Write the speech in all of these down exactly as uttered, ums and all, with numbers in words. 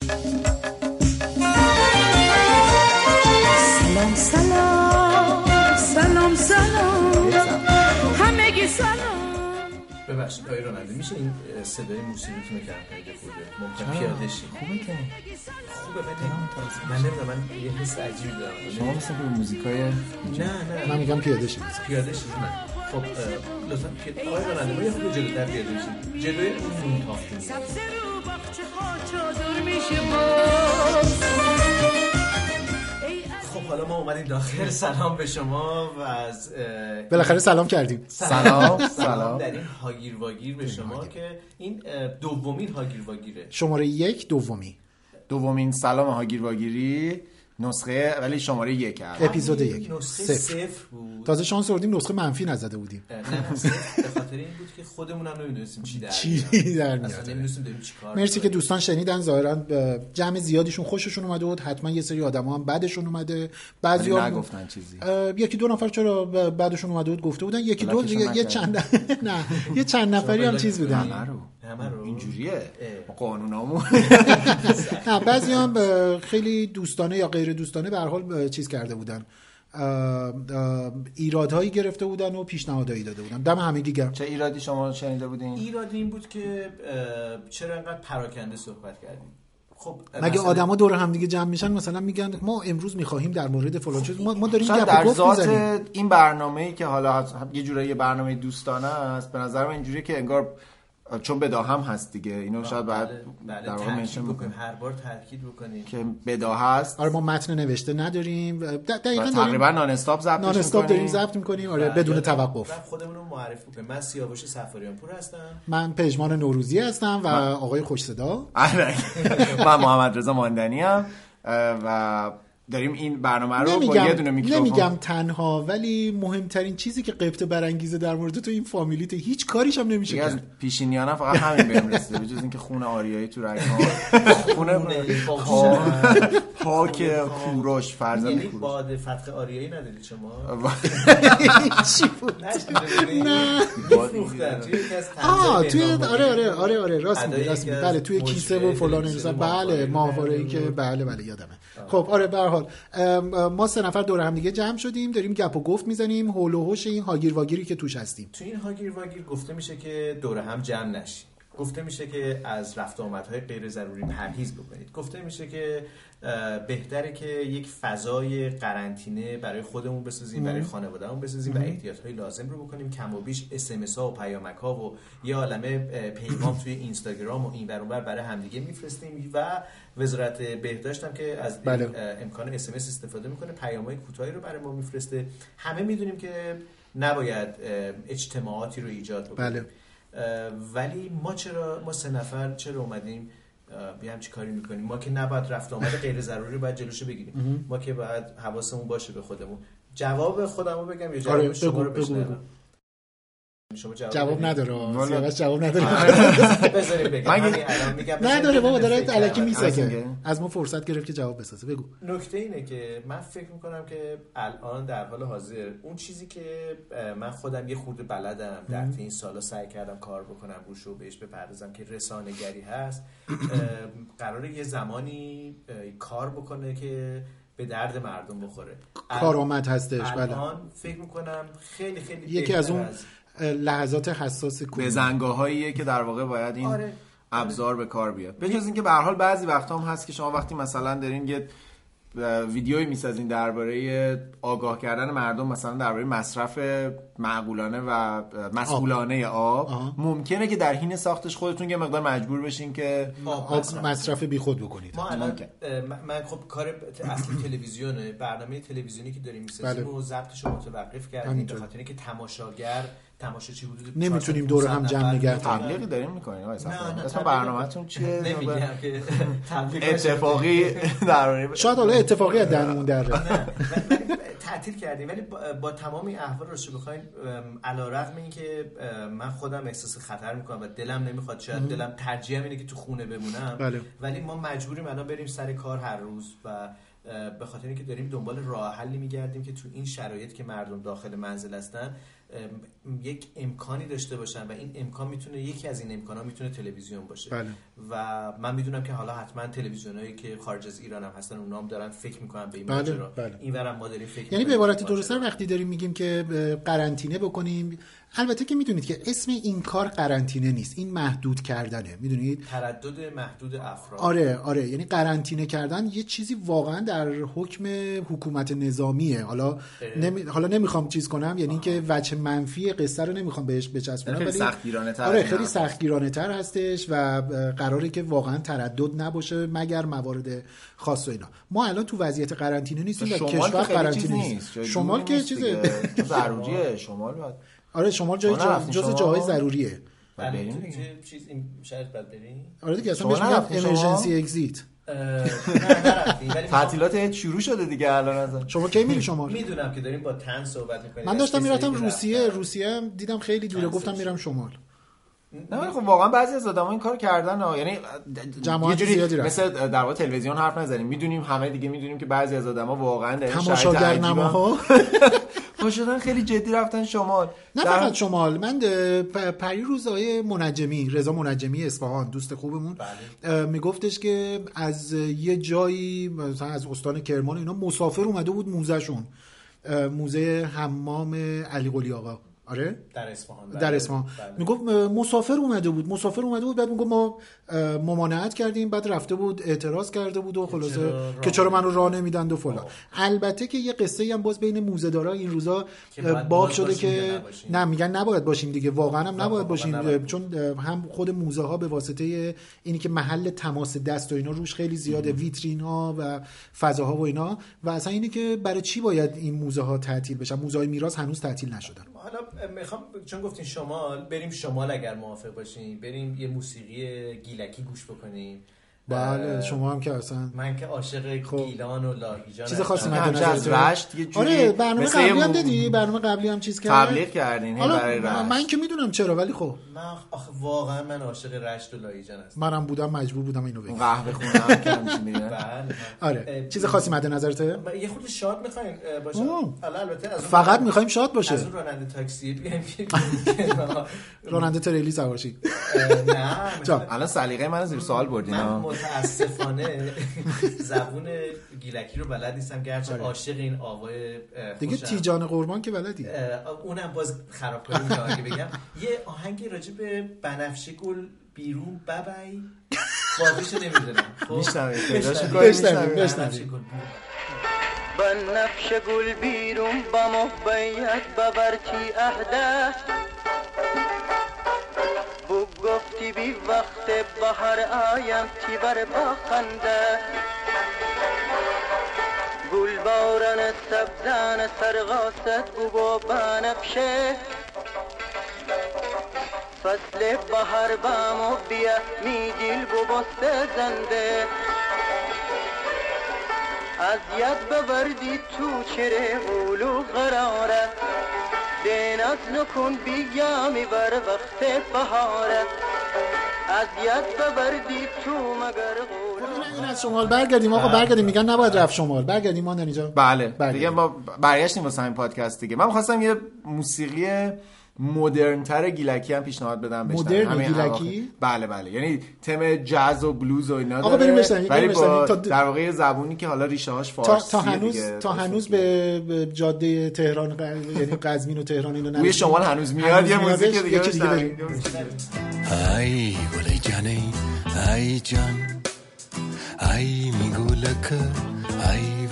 سلام سلام سلام سلام همگی سلام. ببخشید آقای راننده میشه این صدای موسیقیتون رو کم کنید خورده؟ ممکن پیاده شید. خوبه که خوبه ولی من نمیدونم، من یه حس عجیبی دارم. شما مثل به موزیکای نه نه من میگم پیاده شید. پیاده شید. خب لطفا آقای راننده ما یه خود جلوتر پیاده شید. جلوی اون فون تافتون. سبز رو باغچه ها چادر میشه باز. خب حالا ما اومدیم داخل. سلام به شما و از بالاخره سلام کردیم. سلام سلام در این هاگیر واگیر به شما که این دومین هاگیر واگیره، شماره یک دومی دومین سلام هاگیر واگیری نسخه، ولی شماره یک هست. اپیزود یک نسخه صفر بود. تازه شانس آوردیم نسخه منفی نزده بودیم. نه صفر به خاطر این بود که خودمون هم نمیدونستیم چی در چی در میاد. اصلا نمیدونستیم داریم چیکار. مرسی که دوستان شنیدن. ظاهرا جمع زیادیشون خوششون اومده بود، حتما یه سری آدما هم بعدشون اومده. بعضیا نگفتن چیزی. یکی دو نفر چرا بعدشون اومده بود گفته بودن، یکی دو یه چند نه یه چند نفری هم چیز بودن. همه رو همه رو اینجوریه قانونامون. نه بعضی هم خیلی دوستانه یا غیر دوستانه به هر حال چیز کرده بودن، ایرادهایی گرفته بودن و پیشنهادایی داده بودن. دم همگی گرم. چه ایرادی شما شنیده بودین؟ ایرادی این بود که چرا انقدر پراکنده صحبت کردیم. خب مگه آدما دور هم دیگه جمع میشن مثلا میگن ما امروز میخواهیم در مورد فلان چیز، ما, ما داریم گپ و گفت میزنیم. این برنامه‌ای که حالا یه جورایی برنامه دوستانه است، به نظر من اینجوریه که انگار چون بداهم هست دیگه، اینو شاید بعد در واقع منشن بکنیم، هر بار تاکید بکنیم که بداهه هست. آره ما متن نوشته نداریم، دقیقاً تقریبا نان استاپ ضبط می‌کنیم. نان استاپ داریم ضبط می‌کنیم. آره بدون توقف. خودمون رو معرفی کنیم. من سیاوش صفاریان پور هستم. من پژمان نوروزی هستم و من... آقای خوش صدا. من محمد رضا ماندنی ام و داریم این برنامه رو با یه دونه میکروفون. نمیگم تنها، ولی مهمترین چیزی که غیبت برانگیزه در مورد تو این فامیلیت، هیچ کاریش هم نمیشه کرد. از پیشینیانا فقط همین بهم رسیده، به جز اینکه خون آریایی تو رگ‌ها، خون پاک کوروش فرزند کوروش. یعنی باد فتح آریایی ندارید شما؟ چی بود؟ نه میفروختن توی یکی از آه توی آره آره آره آره راست میگی راست میگی بله توی کیسه و فلان اینا. بله ماهواره‌ای که بله بله یادمه. خب آره به هر حال ما سه نفر دور هم دیگه جمع شدیم، داریم گپ و گفت میزنیم حول و حوش این هاگیر واگیری که توش هستیم. تو این هاگیر واگیر گفته میشه که دور هم جمع نشید، گفته میشه که از رفت و آمدهای غیر ضروری پرهیز بکنید، گفته میشه که بهتره که یک فضای قرنطینه برای خودمون بسازیم، برای خانواده‌مون بسازیم و احتیاطهای لازم رو بکنیم. کم و بیش اس ام اس ها و پیامک ها و یه عالمه پیغام توی اینستاگرام و این ور اون ور برای همدیگه میفرستیم و وزارت بهداشت هم که از بله. امکان اس ام اس استفاده میکنه، پیام‌های کوتاهی رو برای ما میفرسته. همه میدونیم که نباید اجتماعاتی رو ایجاد بکنیم. بله. ولی ما چرا ما سه نفر چرا اومدیم بیام چی کاری میکنیم؟ ما که نباید رفت آمد غیر ضروری باید جلوشو بگیریم. ما که باید حواسمون باشه به خودمون. جواب خودمو بگم یا جواب آره شما رو بگو بگو. شما جواب, جواب نداره. سیاوش جواب نداره. بذارید بگم. همین الان میگم نداره بابا، داره الکی میسکه. از ما فرصت گرفت که جواب بسازه. بگو. نکته اینه که من فکر میکنم که الان در حال حاضر اون چیزی که من خودم یه خورده بلدم در این سالا سعی کردم کار بکنم روش و بهش بپردازم که رسانه‌گری هست، قراره یه زمانی کار بکنه که به درد مردم بخوره. کارآمد هستش. بله. الان فکر میکنم خیلی خیلی یکی از اون لحظات حساس به زنگاهاییه که در واقع باید این آره. ابزار به کار بیاد. به جز اینکه به هر حال بعضی وقتا هم هست که شما وقتی مثلا دارین یه ویدیویی میسازین درباره آگاه کردن مردم مثلا درباره مصرف معقولانه و مسئولانه آب, آب. ممکنه که در حین ساختش خودتون یه مقدار مجبور بشین که آب مصرف, مصرف بیخود بکنید. ما الان من خب کار اصلی تلویزیونه، برنامه تلویزیونی که داریم میسازیم و ضبطش رو متوقف کردیم به خاطر اینکه تماشاگر تماشاچی حدود نمیتونیم دور هم جمع نگه داریم. تبلیغی داریم میکنین آقا اصلا اسم برنامه‌تون چیه؟ نمیگم که تبلیغ اتفاقی در شاید حالا اتفاقی از دهنمون در نه تعطیل کردیم، ولی با تمام این احوال رو بخواین علیرغم اینکه من خودم احساس خطر میکنم و دلم نمیخواد، شاید دلم ترجیحم اینه که تو خونه بمونم، بله. ولی ما مجبوریم الان بریم سر کار هر روز و به خاطر اینکه داریم دنبال راه حلی میگردیم که تو این شرایط که مردم داخل منزل هستن یک امکانی داشته باشن و این امکان میتونه یکی از این امکانا میتونه تلویزیون باشه. بله. و من میدونم که حالا حتما تلویزیونایی که خارج از ایران هم هستن اونها هم دارن فکر میکنن به این بله. ماجرا. بله. اینورم ما داریم فکر یعنی به عبارت درسته وقتی داریم میگیم که قرنطینه بکنیم، البته که میدونید که اسم این کار قرنطینه نیست، این محدود کردنه، میدونید، تردد محدود افراد. آره آره، یعنی قرنطینه کردن یه چیزی واقعا در حکم حکومت نظامیه. حالا نمی... حالا نمیخوام چیز کنم، یعنی که وجه منفی قصه رو نمیخوام بهش بچسبونم، خیلی ولی سختگیرانه تر، آره خیلی سختگیرانه تر هستش و قراره که واقعا تردد نباشه مگر موارد خاص و اینا. ما الان تو وضعیت قرنطینه نیستیم و کشور قرنطینه نیست. شمال که چیزه ضروریه، شمال باید. آره شمال جای جزء جاهای ضروریه. بریم دیگه. چیز این شاید بعد بریم. آره دیگه اصلا بهش میگن امرجنسی اگزیت. تعطیلات شروع شده دیگه الان ازن. شما کی میری شمال؟ میدونم که داریم با تن صحبت میکنیم. من داشتم میرفتم روسیه، روسیه دیدم خیلی دوره، گفتم میرم شمال. نه ولی خب واقعا بعضی از آدما این کارو کردن ها، یعنی جماعت زیادی رفتن. مثل در واقع تلویزیون حرف نزنیم، میدونیم همه دیگه میدونیم که بعضی از آدما واقعا در تماشاگر نماها باشدن خیلی جدی رفتن شمال. نه فقط در... شمال. من پری روزای منجمی، رضا منجمی اصفهان، دوست خوبمون، میگفتش که از یه جایی مثلا از استان کرمان اینا مسافر اومده بود موزهشون، موزه حمام علی قلی آقا، آره در اصفهان، در اصفهان میگفت مسافر اومده بود مسافر اومده بود بعد میگفت ما ممانعت کردیم، بعد رفته بود اعتراض کرده بود و خلاصه که چرا منو راه نمیدند و فلان. البته که یه قصه ای هم باز بین موزه‌دارا این روزا باب شده که نه میگن نباید باشیم دیگه، واقعا هم نباید باشیم، نباید. چون هم خود موزه ها به واسطه اینی که محل تماس دست و اینا روش خیلی زیاده، ویترین ها و فضاها و اینا، و اصلا اینی که برای چی باید این موزه ها تعطیل بشن. موزه های میراث هنوز تعطیل نشدن. حالا میخوام چون گفتین شمال، بریم شمال اگر موافق باشین، بریم یه موسیقی گیلکی گوش بکنیم. بله شما هم که اصلا من که عاشق خب. گیلان و لاهیجان چیز خاصی مد از رشت یه جوری. آره برنامه قبلی هم دیدی، برنامه قبلی هم چیز کرد، تبلیغ کردین برای رشت. من که میدونم چرا، ولی خب من آخه واقعا من عاشق رشت و لاهیجان هستم. منم بودم مجبور بودم اینو بگم. قهوه خونم که همین میرن. بله آره چیز خاصی مد نظرته؟ یه خورده شاد می‌خوایم باشه. حالا البته از فقط می‌خوایم شاد باشه. از راننده تاکسی بیایم راننده تریلی سوار شید. نه الان سلیقه منو زیر سوال بردین. من متاسفانه زبون گیلکی رو بلد نیستم، گرچه عاشق این آوای دیگه تیجان قربان که بلدی. اونم باز خرابکاری می‌کنه که بگم یه آهنگی راجع به بنفشه گل بیرون ببای واقعیشو نمیدونم. خب میشنوید بشنوید بشنوید. بنفشه گل بیرون با محبیت ببرچی عهده بو گفتی بی وقت بهر آیم تی بر بخنده گل باران سبزان سرغاست بو با بنفشه فصل بهر بامو بیا می دل بو بسته زنده از یاد ببردی تو چره اولو قراره دینات نکن بیا می بر وقت بهاره از یاد ببردی تو مگر قولو. این از شمال برگردیم آقا، برگردیم. میگن نباید رفت شمال، برگردیم ماندن اینجا. بله برگردیم. دیگه ما برگشتیم واسه این پادکست دیگه. من می‌خواستم یه موسیقی مدرن تر گیلکی هم پیشنهاد بدم بشنویم. مدرن گیلکی؟ بله بله، یعنی تم جاز و بلوز و اینا داره. آقا بریم بشنویم، ولی با تا در واقع زبونی که حالا ریشه هاش فارسیه. تا هنوز دیگه. تا هنوز به جاده تهران یعنی قزوین و تهران اینا بوی شمال هنوز میاد. یه موزیک دیگه بشنویم. ای گل جانی ای جان ای میگولک ای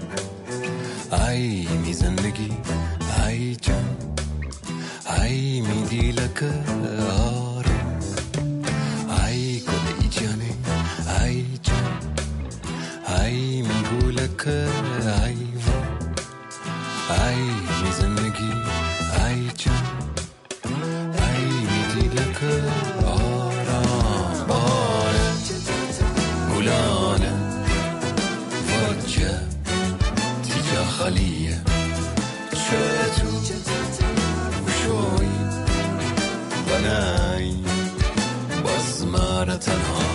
ای می زندگی ای جان ای می دیلک آرام ای گل جانی ای جان ای میگولک ای ای می زندگی ای جان ای می دیلک آرام باره گلانه وجه تیجا خلیه چه تو بوشوی و نای باز مار تنها.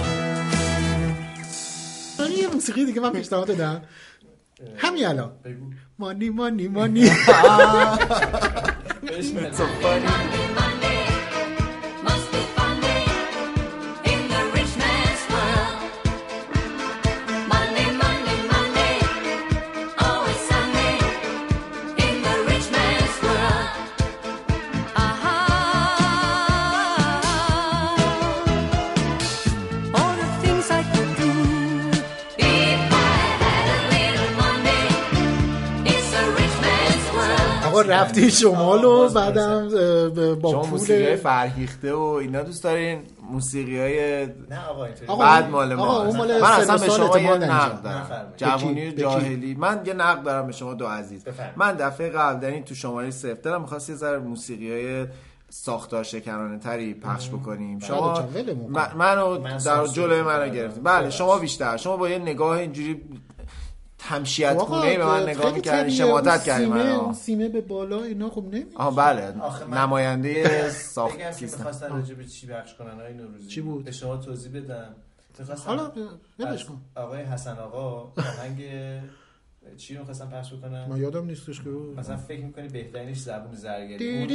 یه موسیقی دیگه من پیشنهاد دادم همین الان. مانی مانی مانی رفتی شمال و بعدم با شما پول موسیقی فرهیخته و اینا دوست دارین؟ موسیقی های نه آقا اینطوری بعد مال ما. آقا اون مال من اصلا به شما یه اعتماد نقد دارم. جوونی جاهلی. من یه نقد دارم به شما دو عزیز. بفرم. من دفعه قبل دارین تو شماره صفر دارم می‌خواست یه ذره موسیقی های ساختار شکنانه تری پخش بکنیم. شما من منو در جلوی منو گرفتین. بله شما بیشتر. شما با یه نگاه اینجوری تمشیت کنه به من نگاه می‌کردین، شماتت کردین منو. سیمه به بالا اینا خب نمیشه. آها بله نماینده ساخت چیز می‌خواستن راجع به چی پخش کنن آقای نوروزی؟ چی بود؟ به شما توضیح بدم. حالا نمیش کن. آقای حسن آقا آهنگ چی رو می‌خواستن پخش بکنن؟ ما یادم نیستش که مثلا فکر می‌کنی بهترینش زبون زرگری.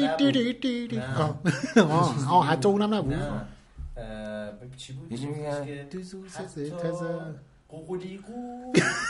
آه آه حتی اونم نبود. نه چی بود؟ دوزو سه تازه قوقولی قو.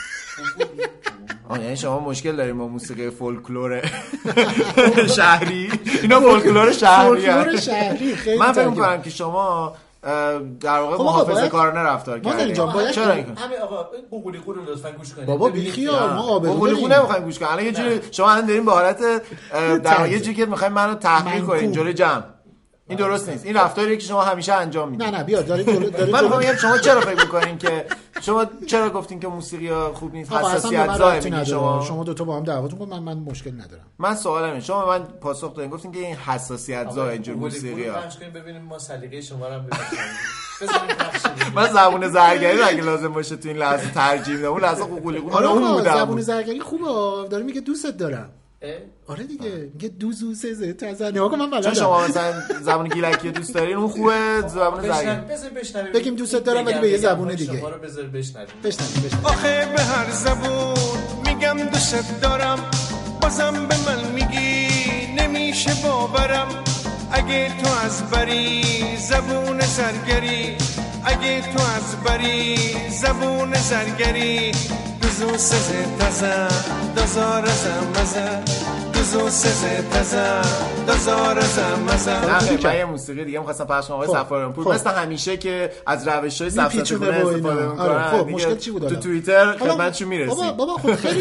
آه یعنی شما مشکل داریم با موسیقی فولکلور شهری؟ اینا فولکلور شهری فولکلور شهری خیلی من فکر می‌کنم که شما در واقع محافظه‌کارانه رفتار کردید. چرا این همین آقا قوقولی قو رو لطفاً گوش کنید. بابا بیخیال ما آبرو قوقولی قو نمی‌خوایم گوش کنیم. الان یه جوری شما الان دارین به حالت در یه جوری که می‌خواید منو تحقیر کنین جلوی جمع. این درست نیست. این رفتاریه که شما همیشه انجام میدید. نه نه بیا دارید دارید من میگم شما چرا فکر می‌کنین که شما چرا گفتین که موسیقی خوب نیست؟ حساسیت زای میگین شما. شما دو تا با هم دعواتون کن من من مشکل ندارم. من سوالم اینه شما من پاسخ دادین گفتین که این حساسیت زای اینجور موسیقی‌ها. پخش کنیم ببینیم ما سلیقه شما رو هم ببینیم. من زبون زرگری اگه لازم باشه تو این لحظه ترجیح میدم. اون لحظه قوقولی قو اون بودم. زبون زرگری خوبه. داره میگه دوستت دارم. آره دیگه میگه دوزو سه تازه نگاه کن من بلدم. چون شما مثلا زبان گیلکی دوست دارین اون خوبه زبان زرگری. بذار بشنویم. بگیم دوستت دارم ولی به یه زبون دیگه. شما رو بذار بشنویم. بشنویم. آخه به هر زبون میگم دوستت دارم بازم به من میگی نمیشه باورم اگه تو از بری زبون زرگری اگه تو از بری زبون زرگری دوزو سه تازه دزار زمزه دوزو سه تازه دزار زمزه. نه من یه موسیقی دیگه می‌خواستم پخش کنم آقای صفاریان پور مثل همیشه که از روش‌های سفسطه‌گونه استفاده می‌کنن. خب مشکل چی بود؟ تو توییتر خدمتشون میرسید. بابا بابا خب خیلی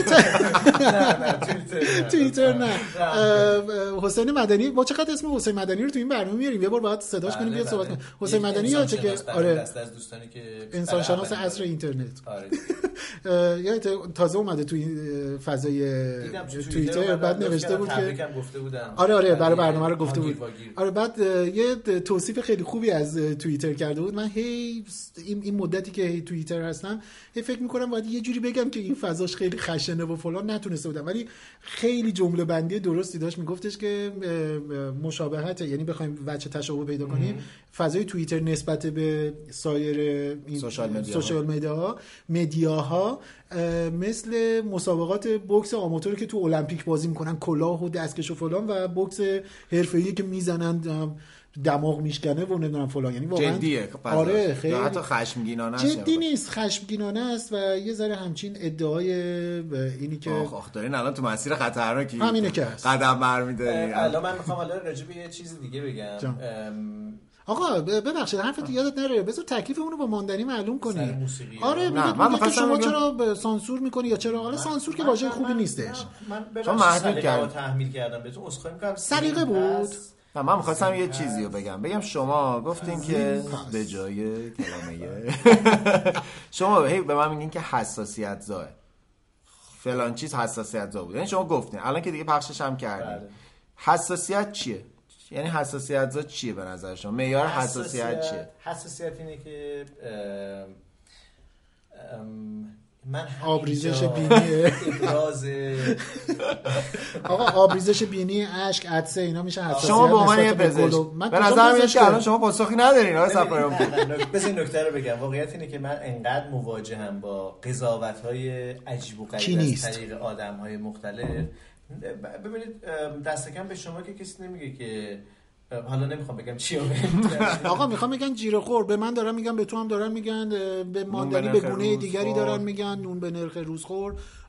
توییتر نه حسین مدنی ما چقدر اسم حسین مدنی رو تو این برنامه میاریم یه بار باید صداش کنیم بیاد صحبت کنیم. حسین مدنی یادته که آره دست از دوستانی که انسان شناس عصر اینترنت آره یا تازه اومده تو این فضای توییتر بعد نوشته بود که آره آره برای برنامه رو گفته بود. آره بعد یه توصیف خیلی خوبی از توییتر کرده بود. من هی این این مدتی که هی توییتر هستم هی فکر می‌کنم باید یه جوری بگم که این فضاش خیلی خشنه و فلان نتونسته بودم ولی خیلی جمله بندی درستی داشت. میگفتش که مشابهت یعنی بخوایم وجه تشابه پیدا کنیم فضای توییتر نسبت به سایر این سوشال مدیاها مدیاها مثل مسابقات بوکس آماتور که تو المپیک بازی میکنن کلاه و دستکش و فلان و بوکس حرفه‌ای که میزنن دماغ میشکنه و نمیدونم فلان یعنی واقعا جدیه. آره خیلی حتی خشمگینانه است. جدی نیست خشمگینانه است و یه ذره همچین ادعای اینی که آخ آخ دارین الان تو مسیر خطرناکی همینه که هست قدم برمی‌دارین. الان من میخوام حالا راجع به یه چیز دیگه بگم. آقا ببخشید حرفت یادت نره بذار تکلیفمون رو با ماندنی معلوم کنی. آره من میگم شما چرا سانسور میکنی یا چرا حالا سانسور که واژه خوبی نیستش. من چون محدود کردم تحمیل کردم بهتون عذرخواهی میکنم. سلیقه بود. نه من می‌خواستم یه چیزی رو بگم. بگم شما گفتین که به جای کلمه شما هی به من میگین که حساسیت زا فلان چیز حساسیت زا بود. یعنی شما گفتین الان که دیگه پخشش هم کردین. حساسیت چیه؟ یعنی حساسیت زا چیه به نظر شما؟ معیار حساسیت چیه؟ حساسیت اینه که من آبریزش بینی ابراز آقا آبریزش بینی اشک عطسه اینا میشه حساسیت. شما به عنوان یه پزشک به نظر میاد که الان شما پاسخی ندارین آقای صفاریان پور. بذار این نکته رو بگم. واقعیت اینه که من انقدر مواجهم با قضاوت‌های عجیب و غریب از طریق آدم‌های مختلف ببینید دست کم به شما که کسی نمیگه که حالا نمیخوام بگم چی آقا میخوام بگن جیره خور، به من دارن میگن، به تو هم دارن میگن، به ماندنی به گونه دیگری دارن میگن نون به نرخ روزخور،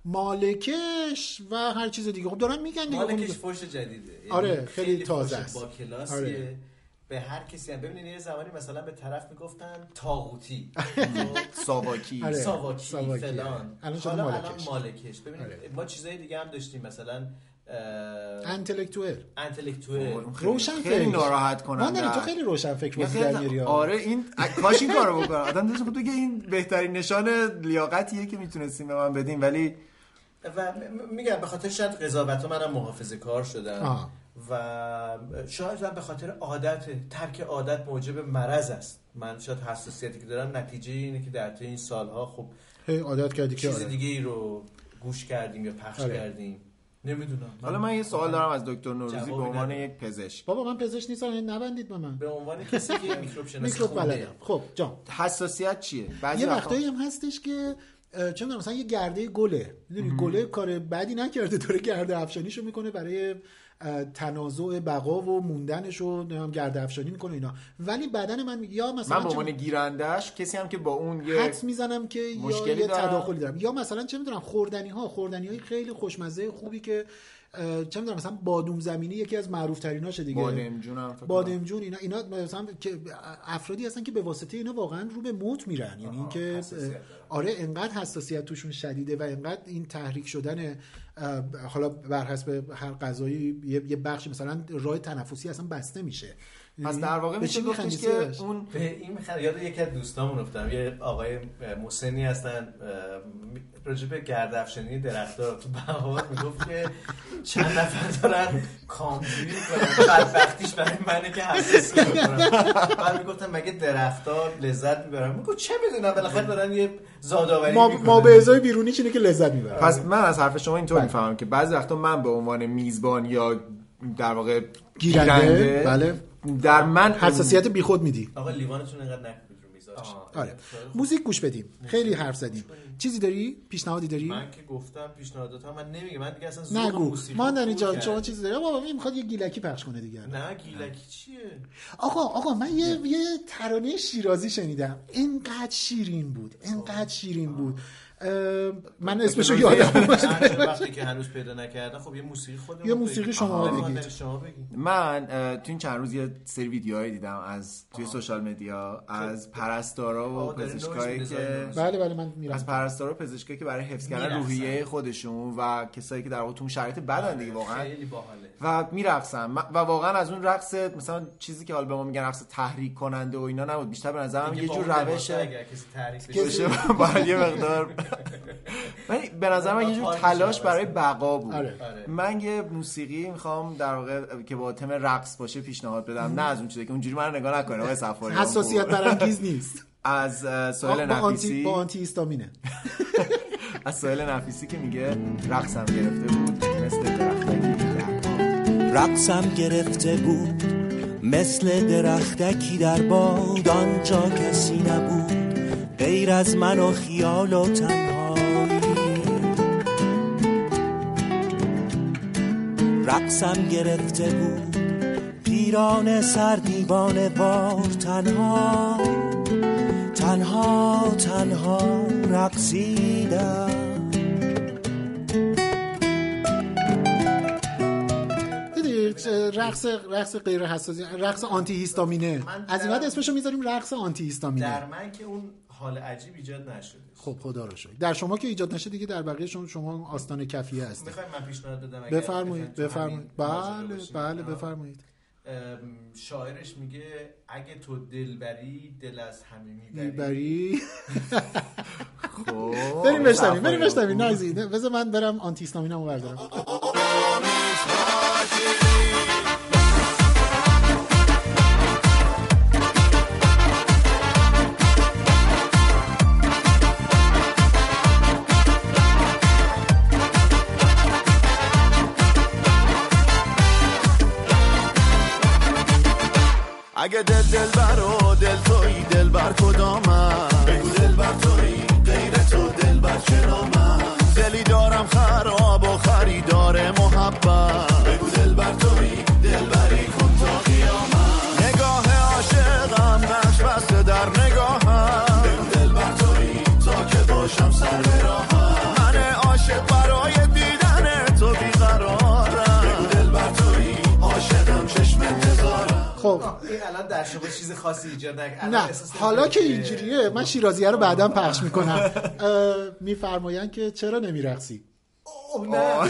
مالکش و هر چیز دیگه. خب دارن میگن دیگه. مالکش فوش جدیده. آره خیلی, خیلی تازه است. با کلاسیه. آره. به هر کسی هم ببینید یه زمانی مثلا به طرف میگفتن طاغوتی، ساواکی، آره. ساواکی، ساواکی فلان. الان حالا مالکش. الان مالکش. ببینید آره. ما چیزای دیگه هم داشتیم مثلا انتלקتوئل انتלקتوئل روشن خیلی ناراحت کننده. من تو خیلی روشن فکر بودی در میاری. آره این کاش این کارو بکنه. آدم داشت خود بگه این بهترین نشان لیاقتیه که میتونستیم به من بدین، ولی و میگم به خاطر شاید قضاوت منم محافظه‌کار شدم. آه. و شاید به خاطر عادت، ترک عادت موجب مرض است. من شاید حساسیتی که دارم نتیجه اینه که در طی این سالها خب هی عادت کردی که چیز دیگه ای رو گوش کردیم یا پخش آره. کردیم. نمیدونم. حالا من یه سوال دارم از دکتر نوروزی به عنوان یک پزشک. بابا من پزشک نیستم، نبندید به من. به عنوان کسی که میکروب شناسی میکروب بلدم. خب جان حساسیت چیه؟ بعضی یه وقتایی هم هستش که چه می‌دونم مثلا یه گرده گله، میدونی گله کار بدی نکرده داره گرده افشانیشو میکنه برای تنازع بقا و موندنش رو نمیدونم گرده افشانی میکنه اینا، ولی بدن من یا مثلا من به عنوان گیرندش کسی هم که با اون یه حدس میزنم که یا یه تداخلی دارم، یا مثلا چه میدونم خوردنی ها خوردنی های خیلی خوشمزه خوبی که چه میدونم مثلا بادوم زمینی یکی از معروف تریناشه دیگه، بادمجون هم فکر بادمجون اینا اینا مثلا که افرادی هستن که به واسطه اینا واقعا رو به موت میرن، یعنی اینکه آره انقدر حساسیت توشون شدیده و انقدر این تحریک شدن حالا بر حسب هر غذایی یه بخشی مثلا راه تنفسی اصلا بسته میشه. پس در واقع میشه گفتش که اون به این میخواد یاد یکی از دوستامون افتادم، یه آقای مسنی هستن راجع به گردافشانی درخت‌ها تو بهار میگفت که چند نفر دارن کامجویی میکنن، بدبختیش برای منه که حساسی میکنن. من میگفتم مگه درخت‌ها لذت میبرن؟ میگم چه میدونم بالاخره دارن یه زادآوری میکنن. ما به ازای بیرونی چینه که لذت میبرن. پس من از حرف شما اینطور میفهمم که بعضی وقتا من به عنوان میزبان یا در واقع گیرنده بله در من حساسیت بیخود میدی. آقا لیوانتون اینقدر نکنید رو میز. آره موزیک گوش بدیم. خیلی حرف زدیم. چیزی داری؟ پیشنهادی داری؟ من که گفتم پیشنهاداتم من نمیگم، من دیگه اصلا ذوق موسیقی ما در اینجا شما چیزی داری؟ بابا این میخواد یه گیلکی پخش کنه دیگه. نه گیلکی چیه؟ آقا آقا من یه یه ترانه شیرازی شنیدم، اینقدر شیرین بود، اینقدر شیرین بود. من اسمشو یادم اومد. وقتی که هنوز پیدا نکردم خب یه موسیقی خودمون یه موسیقی شما بگید. من تو این چند روز یه سری ویدیوهایی دیدم از توی سوشال مدیا از پرستارا و پزشکایی که بله بله من میرم از پرستارا و پزشکایی که برای حفظ کردن روحیه خودشون و کسایی که در واقع تو شرایط بدن دیگه واقعا خیلی باحاله و میرقصن و واقعا از اون رقص مثلا چیزی که حالا به ما میگن رقص تحریک کننده و اینا نبود، بیشتر به نظر من یه جور روش بشه باید یه مقدار من به نظر من یه جور تلاش برای بقا بود. آره. من یه موسیقی میخوام در واقع که با تم رقص باشه پیشنهاد بدم، نه از اون چیزی که اونجوری من نگاه نکنه آقای صفاری حساسیت برانگیز نیست. از سهیل نفیسی با آنتی هیستامینه از سهیل نفیسی که میگه رقصم گرفته بود مثل درختکی رقصم گرفته بود مثل درختکی در باد، آنجا کسی نبود غیر از من و خیال و تنهایی. رقصم گرفته بود پیران سر دیوانه بار، تنها تنها تنها رقصیدم. رقص رقص غیر حساسی، رقص آنتی هیستامینه، از این بعد اسمشو میذاریم رقص آنتی هیستامینه. در من که اون حال عجیب ایجاد نشده. خب خدا رو شکر. در شما که ایجاد نشه دیگه در بقیه شما شما آستانه کفیه هستید. میخواید من پیشنهاد بدم؟ بفرمایید بفرمایید. بله بله بفرمایید. شاعرش میگه اگه تو دل بری دل از همه میبری. خب بریم بشنویم بریم بشنویم نازی بذار من برم آنتی هیستامینمو بردارم. اگه دل دل بر و دل توی دل بر کدامم، بگو دل بر توی غیر تو دل بر چرامم. دلی دارم خراب و خریدار محبت شما چیز خاصی ایجاد نکنه. نه حالا که اینجوریه من شیرازیه رو بعداً پخش میکنم. میفرمایند که چرا نمیرقصی؟ اوه نه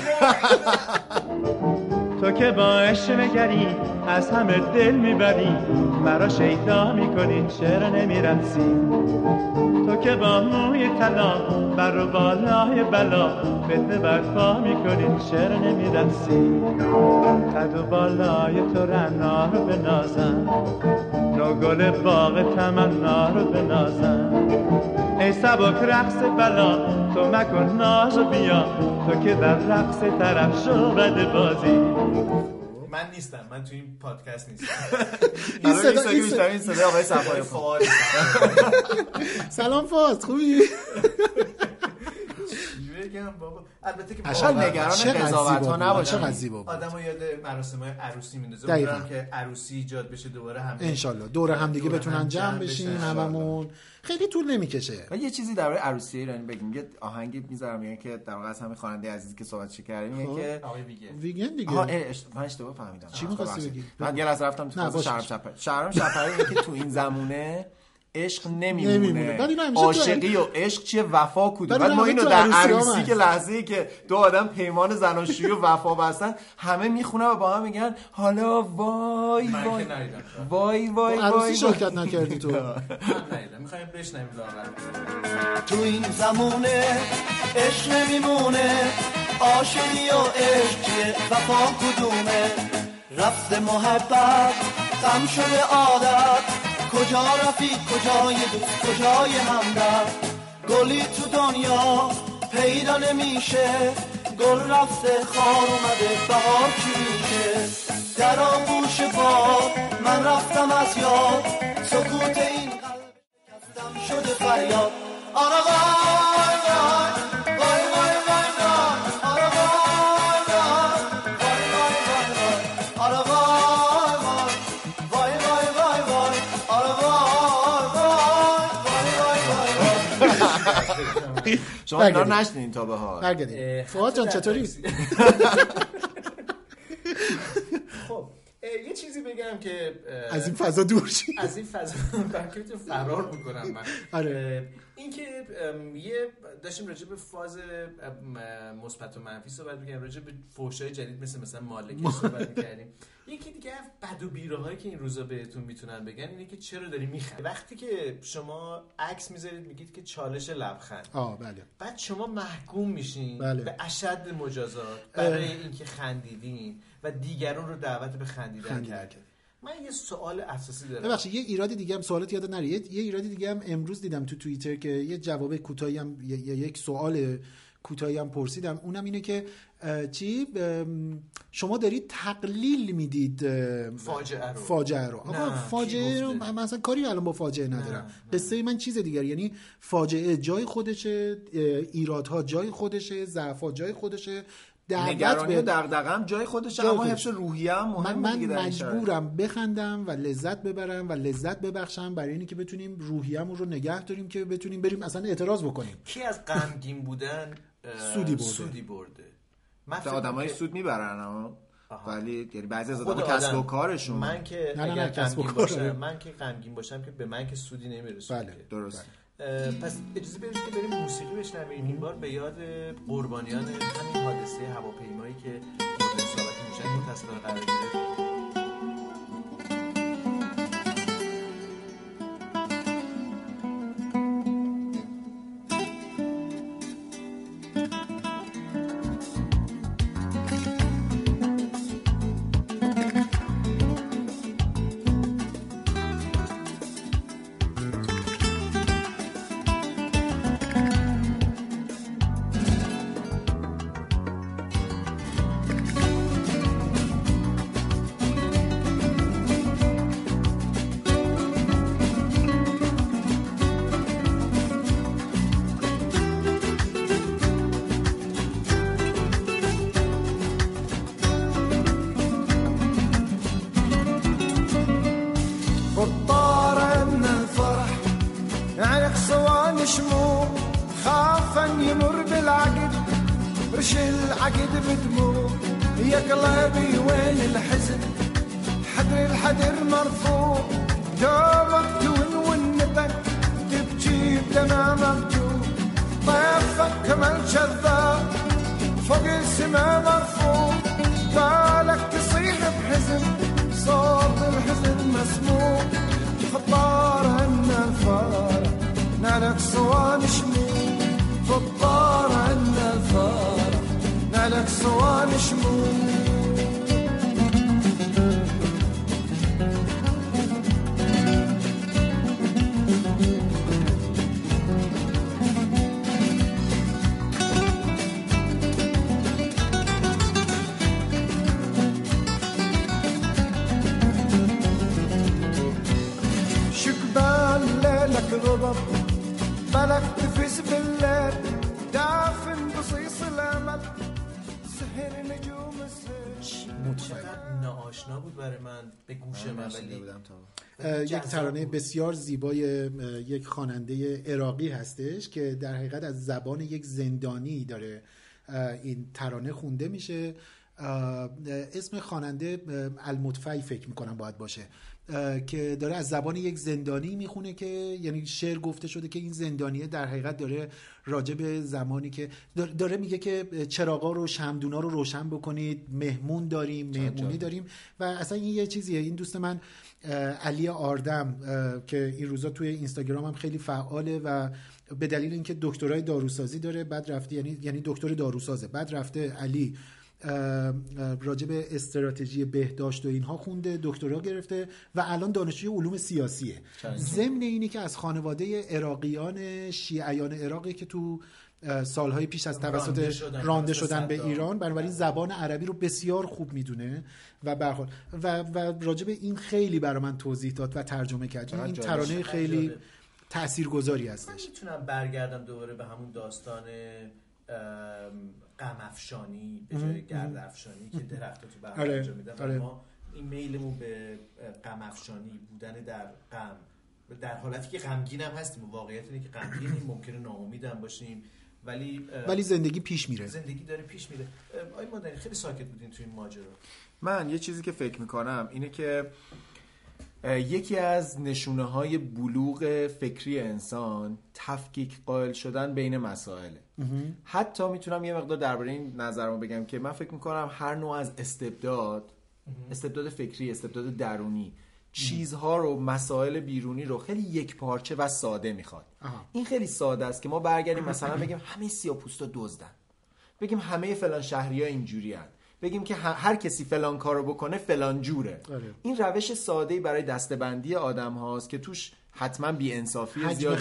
تو که با عشق نگری از همه دل میبری، مرا شیدا میکنی چرا نمیرقصی؟ تو که با موی طلا بر و بالای بلا فتنه برپا میکنی چرا نمیرقصی؟ قد و بالای تو رعنا رو بنازم، نو گل باغ تمنا رو بنازم. ای سبک رقص بلا تو مکن ناز و بیا، تو که در رقص طرف شو بد بازی. من نیستم، من تو این پادکست نیستم. این صدا این صدا این صدا آقای صفای فعال. سلام فاز، خوبی؟ بگم بابا البته که اشال نگران قضاوت ها نباشه. چقدر زیبا بود. آدمو یاد مراسم‌های عروسی میندازه. امیدوارم که عروسی ایجاد بشه دوباره هم ان شاء الله دور هم دیگه بتونن جمع بشیم هممون. خیلی طول نمیکشه. و یه چیزی درباره عروسی ایرانی بگیم. یه آهنگی میذارم میگه که در واقع از همین خواننده عزیزی که صحبت کردیم میگه که آقای ویگن ویگن دیگه. آها من اشتباه فهمیدم. چی می‌خواستی بگی؟ من یه لحظه رفتم تو شهرام شپر. شهرام شپر که تو این زمونه عشق نمیمونه. عاشقی و عشق چیه، وفا کدوم؟ بعد ما اینو در عروسی که لحظه‌ای که دو آدم پیمان زناشویی و وفا بستن همه میخونن و با هم میگن حالا وای وای وای وای عروسی شرکت نکردی تو؟ من ندیدم. می‌خوایم بشنویم لاغر. تو این زمونه عشق نمیمونه، عاشقی و عشق چیه، وفا کدومه؟ رفت محبت غم شده عادت، کجا رفیق کجای دوست کجای همدرد؟ گلی تو دنیا پیدا نمیشه، گل رفته خار اومده بهار چی میشه؟ در آغوش باد من رفتم از یاد، سکوت این قلب کفتم شده فریاد. آره وای وای وای وای وای وای آره وای وای وای وای وای آره وای وای وای وای وای آره وای وای وای. شما اینا رو نشنیدین تا به حال؟ برگردیم. فؤاد جان چطوری؟ خب یه چیزی بگم که از این فضا دور شی. از این فضا من که تو فرار میکنم من. آره. این که یه داشتیم راجع به فاز مثبت و منفی صحبت می‌کردیم، راجع به فحشای جدید مثل مثلا مالکی صحبت می‌کردیم. یکی دیگه بد و بیراهایی که این روزا بهتون میتونن بگن اینه که چرا داری میخندی. وقتی که شما عکس میذارید میگید که چالش لبخند، آه بله، بعد شما محکوم میشین بله. به اشد مجازات برای اینکه خندیدین و دیگران رو دعوت به خندیدن کردین. من یه سوال اساسی دارم. ببخشید یه ایرادی دیگه هم، سوالات یاد نره، یه, یه ایرادی دیگه هم امروز دیدم تو توییتر که یه جواب کوتاهی هم یه, یک سوال کوتاهی هم پرسیدم، اونم اینه که چی شما دارید تقلیل میدید فاجعه رو فاجعه رو آقا فاجعه رو من مثلا کاری الان با فاجعه ندارم. قصه من چیز دیگر، یعنی فاجعه جای خودشه، ایرادها جای خودشه، ضعف‌ها جای خودشه، نگرانی و دغدغه‌ام جای خودشه، اما حفظ روحیه هم مهمه. من, من مجبورم بخندم و لذت ببرم و لذت ببخشم برای اینکه بتونیم روحیه‌مون رو نگه داریم که بتونیم بریم اصلا اعتراض بکنیم. کی از غمگین بودن سودی برده؟ سودی برده. مثلا آدمای سود میبرن اما ولی یعنی بعضی از آدم‌ها کسب و کارشون. من که نه نه اگر غمگین باشم، من که غمگین باشم که به من که سودی نمیرسه. بله درست. پس اجازه بدید که بریم موسیقی بشنویم. این بار به یاد قربانیان همین حادثه هواپیمایی که مورد اصابت موشک متأسفانه قرار گرفت. يمر بالعقد رش العقد بدموع يا قلبي وين الحزن حدر الحدر مرفوع دوبك ونونتك تبجي بدمع مفتوح طيفك كمان شذاب فوق السما مرفوع بالك تصيح بحزن صوت الحزن مسموع خطار عنا الفارق نالك صوان شموع خطار عنا الفارق نالك صوان شموع غضب بالك تفز بالليل دافن بصيص الامل سحر نجوم السحر چقدر ناآشنا بود برای من به گوش من ولی یک ترانه بسیار زیبای یک خواننده عراقی هستش که در حقیقت از زبان یک زندانی داره این ترانه خونده میشه. اسم خواننده المطفی فکر میکنم باید باشه که داره از زبان یک زندانی میخونه که یعنی شعر گفته شده که این زندانیه در حقیقت داره راجع به زمانی که داره میگه که چراغا رو شمعدونا رو روشن بکنید مهمون داریم مهمونی داریم و اصلا این یه چیزیه. این دوست من علی آردم که این روزا توی اینستاگرام هم خیلی فعاله و به دلیل اینکه دکترای داروسازی داره بعد رفته یعنی یعنی دکتر داروسازه بعد رفته علی راجع به استراتژی بهداشت و اینها خونده دکترا گرفته و الان دانشجوی علوم سیاسیه. ضمن اینی که از خانواده عراقیان شیعیان عراقی که تو سالهای پیش از توسط رانده شدن, رانده شدن به ایران بنابراین زبان عربی رو بسیار خوب میدونه و برخورد و و راجع به این خیلی برای من توضیح داد و ترجمه کرد. این ترانه خیلی تاثیرگذاری هستش. من میتونم برگردم دوباره به همون داستان غم افشانی به جای گرد افشانی که درخت‌ها تو برنامه انجام میدن و ما این میلمون به غم افشانی بودن در غم در حالتی که غمگین هم هستیم و واقعیت اینه که غمگینیم ممکنه ناامید هم باشیم ولی ولی زندگی پیش میره زندگی داره پیش میره. آقای مدنی خیلی ساکت بودین تو این ماجرا. من یه چیزی که فکر میکنم اینه که یکی از نشونه های بلوغ فکری انسان تفکیک قائل شدن بین مسائله. حتی میتونم یه مقدار درباره این نظرمو بگم که من فکر میکنم هر نوع از استبداد استبداد فکری استبداد درونی چیزها رو مسائل بیرونی رو خیلی یک پارچه و ساده میخواد. این خیلی ساده است که ما برگردیم مثلا بگیم همه سیاه‌پوستا دزدن، بگیم همه فلان شهری‌ها اینجوریان، بگیم که هر کسی فلان کارو بکنه فلان جوره. این روش ساده‌ای برای دسته‌بندی آدم هاست که توش حتما بی‌انصافی زیاد،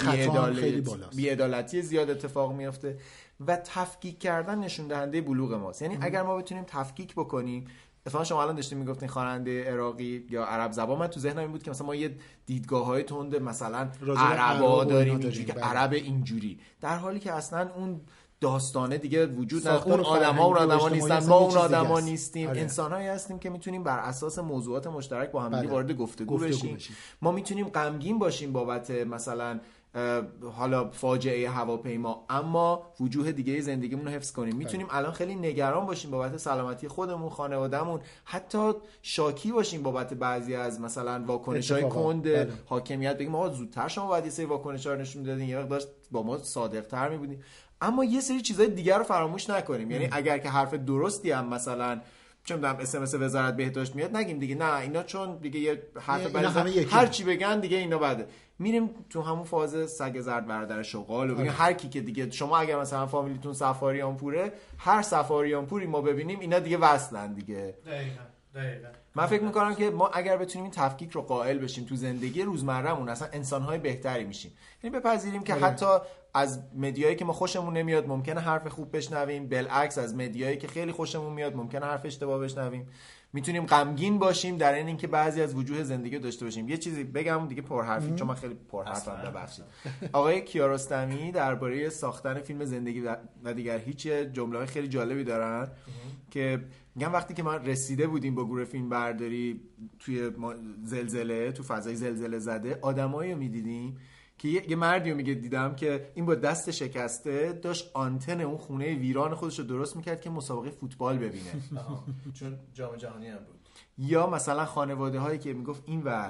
بی‌عدالتی زیاد اتفاق میفته و تفکیک کردن نشون دهنده بلوغ ماست. یعنی اگر ما بتونیم تفکیک بکنیم، مثلا شما الان داشتین میگفتین خواننده عراقی یا عرب زبان، من تو ذهنم این بود که مثلا ما یه دیدگاه‌های تند مثلا عربا داریم اینجوری که عرب اینجوری، در حالی که اصلا اون داستانه دیگه وجود نداره. اون آدم‌ها اون آدم‌ها نیستن، ما اون آدم‌ها نیستیم. انسان‌هایی هستیم که میتونیم بر اساس موضوعات مشترک با هم دیگه وارد گفتگو بشیم. ما میتونیم غمگین باشیم بابت مثلا حالا فاجعه هواپیما، اما وجوه دیگه زندگیمون رو حفظ کنیم. میتونیم الان خیلی نگران باشیم بابت سلامتی خودمون، خانوادهمون، حتی شاکی باشیم بابت بعضی از مثلا واکنش‌های کند حاکمیت، بگیم آقا زودتر شما باید یه سری واکنش‌ها رو نشون میدادین، یه مقدار با ما صادق‌تر می‌بودین. اما یه سری چیزای دیگر رو فراموش نکنیم. یعنی اگر که حرف درستی هم مثلا چون دارم اس ام اس وزارت بهداشت میاد نگیم دیگه نه اینا چون دیگه یه حرف بلند هر چی بگن دیگه اینا بده، میریم تو همون فاز سگ زرد برادر شغال و بگیم هر کی که دیگه شما اگر مثلا فامیلیتون سفاریان پوره، هر سفاریان پوری ما ببینیم اینا دیگه وصلن دیگه. دقیقاً دقیقاً. من فکر میکنم که ما اگر بتونیم این تفکیک رو قائل بشیم تو زندگی روزمرهمون، اصلا انسان‌های بهتری میشیم. یعنی بپذیریم که حتی از مدیایی که ما خوشمون نمیاد ممکنه حرف خوب بشنویم، بالعکس از مدیایی که خیلی خوشمون میاد ممکنه حرف اشتباه بشنویم. میتونیم غمگین باشیم در این اینکه بعضی از وجوه زندگی داشته باشیم. یه چیزی بگم دیگه پرحرفی چون من خیلی پرحرفم، ببخشید. آقای کیارستمی درباره ساختن فیلم زندگی و دیگر هیچ جمله‌های خیلی جالبی دارن که میگم وقتی که ما رسیده بودیم با گروه فیلم برداری توی زلزله، تو فضای زلزله زده، آدمایی رو می‌دیدیم که یه مردی رو میگه دیدم که این با دست شکسته داشت آنتن اون خونه ویران خودش رو درست میکرد که مسابقه فوتبال ببینه چون جام جهانی هم بود. یا مثلا خانواده هایی که میگفت اینور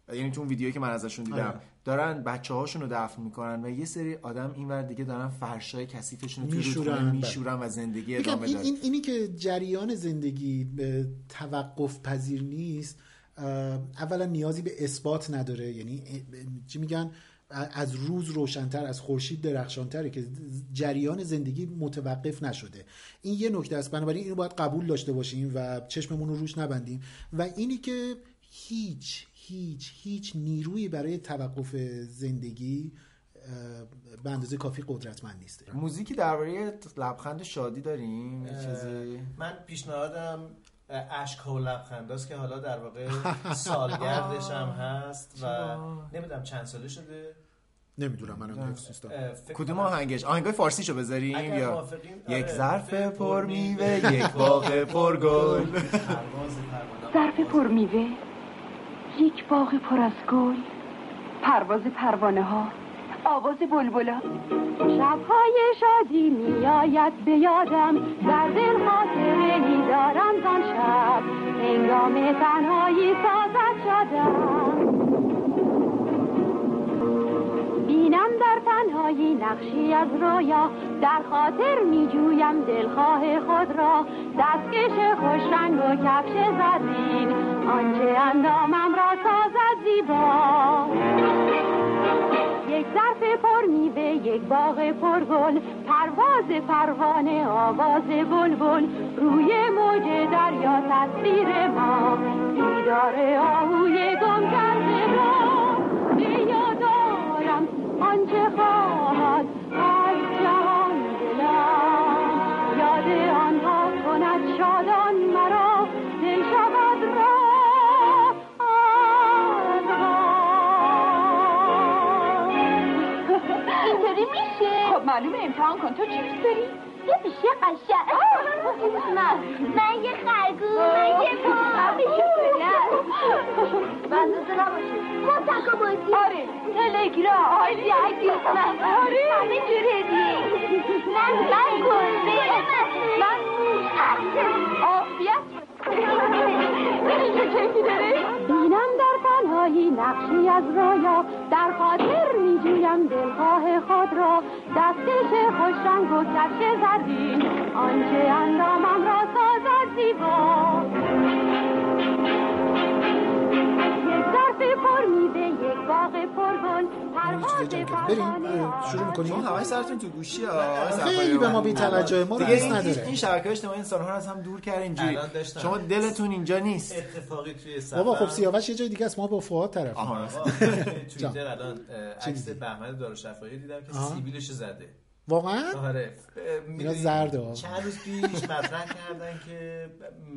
یعنی تو اون ویدیویی که من ازشون دیدم آه. دارن بچه‌هاشون رو دفن میکنن و یه سری آدم اینور دیگه دارن فرشای کثیفشون رو میشورن میشورن و زندگی ادامه داره. این اینی که جریان زندگی توقف پذیر نیست، اولا نیازی به اثبات نداره، یعنی چی میگن از روز روشن‌تر، از خورشید درخشان‌تره که جریان زندگی متوقف نشده. این یه نکته است، بنابراین اینو باید قبول داشته باشیم و چشممون رو روش نبندیم. و اینی که هیچ هیچ هیچ نیرویی برای توقف زندگی به اندازه کافی قدرتمند نیست. موزیکی درباره لبخند شادی داریم؟ یه چیزی من پیشنهادم اشک و لبخنداست که حالا در واقع سالگردش هم هست و نمیدونم چند ساله شده، نمیدونم منم حفظ نیستم کدوم آهنگش. آهنگای فارسیشو بذاریم یا یک ظرف پر میوه یک باغ پر گل. ظرف پر میوه یک باغ پر از گل، پرواز پروانه ها، آواز بلبلا. شب‌های شادی میآید به یادم، در دل خاطره می‌دارم زان شب، هنگام تنهایی سازد شدم. بینم در تنهایی نقشی از رویا، در خاطر می‌جویم دلخواه خود را، دستکش خوش رنگ و کفش زرین، آنچه اندامم را سازد زیبا. یک ظرف پر میوه یک باغ پر گل، پرواز پروانه آواز بلبل، روی موج دریا تصویر ما، دیدار آهوی گم کرده را. به یاد آرم آنچه خواهد از جهان دلم، یاد آنها کند شادان مرا، دل شود را اینطوری میشه. خب معلومه امتحان کن. تو چی دوست داری؟ یه بیشه قشنگ. من من یه خرگوش، من یه پا. من دوست نباشه متقا بازی. آره تلگرام آیدی اگه من آره همه جوره دی. من من گربه، من آفیت چه کیفی داره؟ بینم در تنهایی نقشی از رویا، در خاطر میجویم دلخواه خود را، دستش خوش رنگ و کفش زرین، آنچه اندامم را سازد زیبا. یک ظرف پر میوه یک باغ پر گل، پرواز بریم شروع می‌کنیم. شما همش سرتون تو گوشی ها، خیلی به ما بی توجه، ما رئیس نداره. این شبکه‌های اجتماعی انسان‌ها رو از هم دور کرد اینجوری. شما دلتون اینجا نیست. اتفاقی توی سفر بابا خب سیاوش یه جای دیگه است، ما با فؤاد طرف. توییتر الان عکس بهمن دارالشفاهی دیدم که سیبیلش زده. واقعا؟ آره. اینا زرده. چند روز پیش مطرح کردن که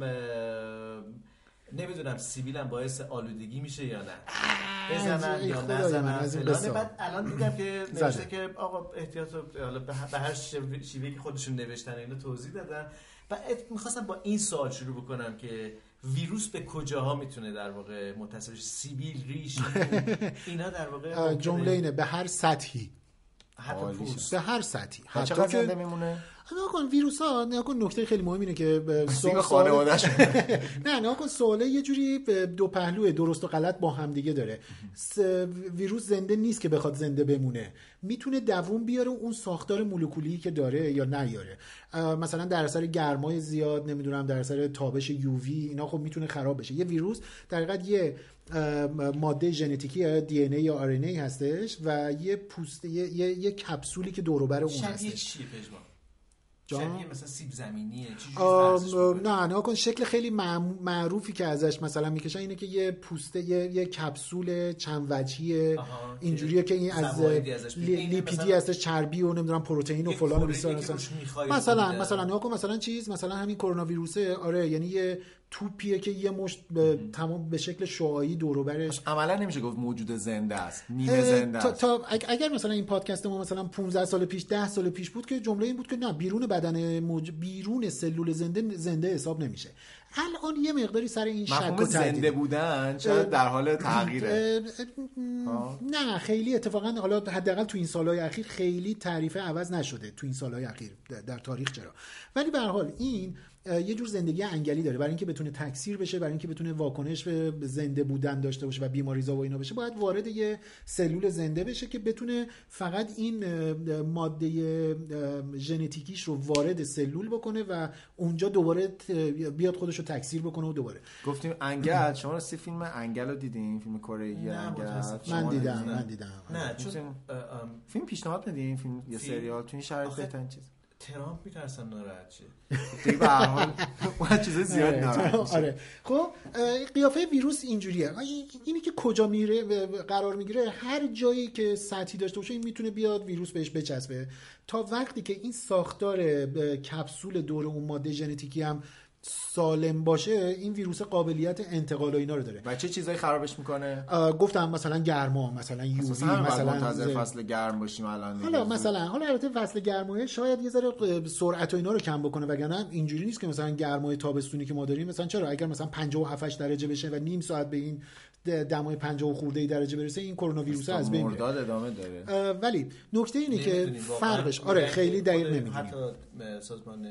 نمیدونم سیبیلم باعث آلودگی میشه یا نه، بزنن یا نزنن. بعد الان دیدم که نوشته که آقا احتیاط حالا به هر شیوهی که خودشون نوشتن اینو توضیح دادن. و میخواستم با این سوال شروع بکنم که ویروس به کجاها میتونه در واقع متصل بشه؟ سیبیل، ریش، اینا در واقع جمله اینه به هر سطحی، حتی پوست، به هر سطحی. حتی چقدر زنده میمونه؟ نکن ویروس ها، نکن نکته خیلی مهم اینه که سوال خانواده‌اش نه نکن سواله یه جوری دو پهلوه، درست و غلط با هم دیگه داره. ویروس زنده نیست که بخواد زنده بمونه، میتونه دووم بیاره اون ساختار مولکولی که داره یا نیاره. مثلا در اثر گرمای زیاد، نمیدونم در اثر تابش یووی، اینا خب میتونه خراب بشه. یه ویروس در حقیقت یه ماده ژنتیکی یا دی ان ای یا آر ان ای هستش و یه پوست یه, یه،, یه کپسولی که دور و بر اون هستش. شبیه مثلا سیب زمینیه. نه نه کن شکل خیلی معروفی که ازش مثلا میکشن اینه که یه پوسته یه, یه کپسول چند وجهیه اینجوریه که این از لیپیدی هستش، چربی و نمیدونم پروتئین و فلان و بیسار مثلا مثلا مثلا نه کن مثلا چیز مثلا همین کرونا ویروسه. آره یعنی یه توپیه که یه مشت به تمام به شکل شعاعی دور و برش. عملا نمیشه گفت موجود زنده است، نیمه زنده است. تا, تا اگر مثلا این پادکست ما مثلا پانزده سال پیش ده سال پیش بود که جمله این بود که نه بیرون بدن موج... بیرون سلول زنده زنده حساب نمیشه. الان یه مقداری سر این شک و تردید زنده بودن شاید در حال تغییره. نه خیلی اتفاقا حالا حداقل تو این سالهای اخیر خیلی تعریف عوض نشده تو این سالهای اخیر در تاریخ چرا، ولی به هر حال این یه جور زندگی انگلی داره. برای اینکه بتونه تکثیر بشه، برای اینکه بتونه واکنش به زنده بودن داشته باشه و بیماریزا و اینا بشه، باید وارد یه سلول زنده بشه که بتونه فقط این ماده ژنتیکیش رو وارد سلول بکنه و اونجا دوباره بیاد خودش رو تکثیر بکنه و دوباره. گفتیم انگل، شما راستی فیلم انگل رو دیدین؟ فیلم کره ای انگل من دیدم من دیدم نه چون فیلم پیشنهاد ندین، فیلم یا سریال تو این شرایط بهترین چیز ترامپ میترسم ناراحت شه دیگه به هر حال اون چیز زیاد ناراحت میشه. آره خب قیافه ویروس اینجوریه، اینی که کجا میره قرار میگیره، هر جایی که سطحی داشته باشه این میتونه بیاد ویروس بهش بچسبه، تا وقتی که این ساختار کپسول دور اون ماده ژنتیکی هم سالم باشه این ویروس قابلیت انتقال و اینا رو داره. و چه چیزایی خرابش میکنه؟ گفتم مثلا گرما، مثلا یووی، مثلا منتظر فصل گرم باشیم الان. حالا مثلا حالا البته فصل گرمای شاید یه ذره سرعت و اینا رو کم بکنه، وگرنه اینجوری نیست که مثلا گرمای تابستونی که ما داریم مثلا چرا اگر مثلا پنجاه و هفت درجه بشه و نیم ساعت به این دمای پنجاه خورده درجه برسه این کرونا ویروس از بین میره. ادامه داره. ولی نکته اینه که فرقش آره خیلی دقیق نمیدونیم. حتی سازمان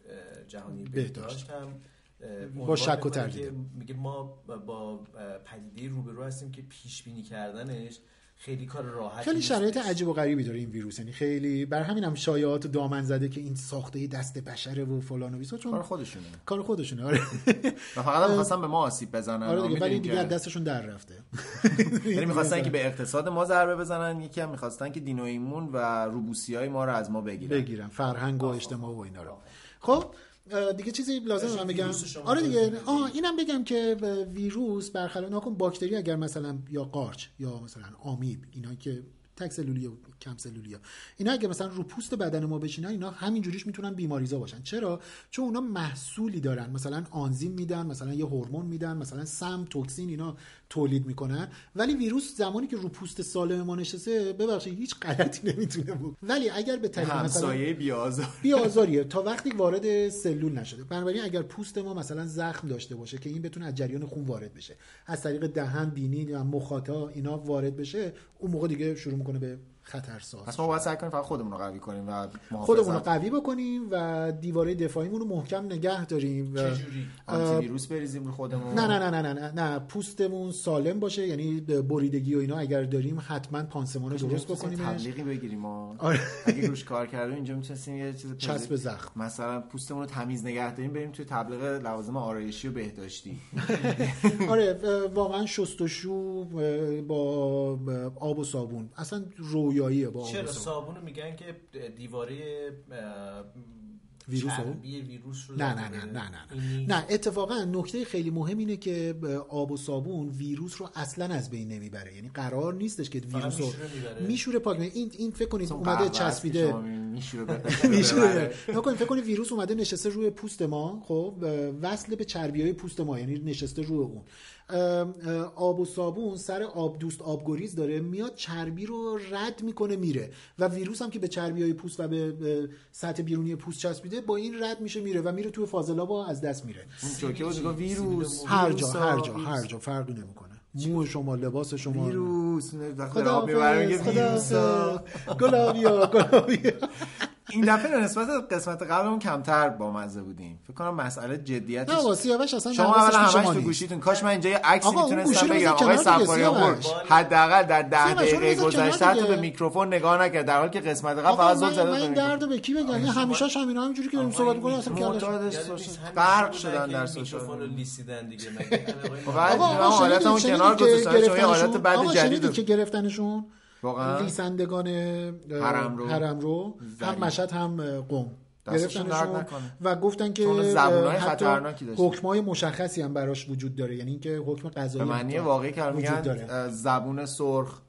جهانی بهداشت هم با شک و تردید میگه ما با پدیده روبرو هستیم که پیش بینی کردنش خیلی کار راحتی، خیلی شرایط عجیب و غریبی داره این ویروس، یعنی خیلی بر همین هم شایعات دامن زده که این ساخته دست بشره و فلان و بیسا، چون کار خودشونه کار خودشونه آره و فقط هم می‌خواستن به ما آسیب بزنن. آره دیگه، ولی دیگه دستشون در رفته. یعنی می‌خواستن که به اقتصاد ما ضربه بزنن، یکی هم می‌خواستن که دین و ایمون و روبوسیای ما رو از ما بگیرن بگیرن فرهنگ و اجتماع و اینا رو. خب دیگه چیزی لازم من بگم. آره دیگه آه اینم بگم که ویروس برخلاف ناکن باکتری اگر مثلا یا قارچ یا مثلا آمیب اینا که تک سلولی و کم سلولی ها اینا اگه مثلا رو پوست بدن ما بشینن اینا همین جوریش میتونن بیماریزا باشن. چرا؟ چون اونا محصولی دارن، مثلا آنزیم میدن، مثلا یه هورمون میدن، مثلا سم، توکسین اینا تولید میکنن. ولی ویروس زمانی که رو پوست سالم ما نشسته ببخشید هیچ غلطی نمیتونه بکنه. ولی اگر به طریق مثلا همسایه بی‌آزار بی‌آزاریه تا وقتی وارد سلول نشده. بنابراین اگر پوست ما مثلا زخم داشته باشه که این بتونه از جریان خون وارد بشه، از طریق دهن، بینی یا مخاطا اینا وارد بشه، اون موقع دیگه شروع میکنه به خطرساز. پس ما باید سعی کنیم فقط خودمون رو قوی کنیم و خودمون رو قوی بکنیم و دیواره دفاعیمون رو محکم نگه داریم. چجوری؟ آنتی ویروس بریزیم رو خودمون؟ نه نه نه نه نه نه پوستمون سالم باشه، یعنی بریدگی و اینا اگر داریم حتما پانسمان رو درست بکنیم. تبلیغی بگیریم ما اگه روش کار کردیم اینجا میتونیم یه چیز چسب زخم مثلا پوستمون رو تمیز نگه داریم، بریم توی تبلیغ لوازم آرایشی و بهداشتی. آره واقعا شستشو با آب و صابون اصلا رویاییه. با چرا صابونو میگن که دیواره ویروس رو ویروس رو نه نه نه نه نه نه اتفاقا نکته خیلی مهم اینه که آب و صابون ویروس رو اصلا از بین نمیبره، یعنی قرار نیستش که ویروس رو میشوره پاک. این این فکر کنید اومده چسبیده میشوره نکنید فکر کنید ویروس اومده نشسته روی پوست ما، خب وصل به چربیای پوست ما، یعنی نشسته روی اون. آب و صابون سر آب دوست آبگریز داره، میاد چربی رو رد میکنه میره و ویروس هم که به چربیای پوست و به سطح بیرونی پوست چسبیده با این رد میشه میره و میره توی فاضلاب و از دست میره. اون چوکه بود ویروس هر جا هر جا هر جا فرقی نمیکنه. مو شما، لباس شما، ویروس خدا میبره ویروس گلابیا گلابیا. این دفعه نسبت قسمت قبلمون کمتر با مزه بودیم. فکر کنم مسئله جدیتش نه واسیاوش اصلا شما اولا همش تو گوشیتون. کاش من اینجا یه عکسی میتونستم بگیرم. آقای صفاریان حداقل در ده دقیقه گذشته حتی به میکروفون نگاه نکرد، در حالی که قسمت قبل فقط زل زده. من این دردو به کی بگم؟ همیشه همینا همینجوری که داریم صحبت می‌کنیم اصلا معتاد غرق شدن در سوشال میکروفون رو لیسیدن دیگه. مگه آقا حالتمون کنار گذاشتن چون یه حالت بعد جدید که گرفتنشون واقعا لیسندگان حرم رو حرم رو هم مشهد هم قم گرفتنشون و گفتن که زبونای خطرناکی داشت، حکمای مشخصی هم براش وجود داره، یعنی اینکه حکم قضایی به معنی واقعی که میگن زبون سرخ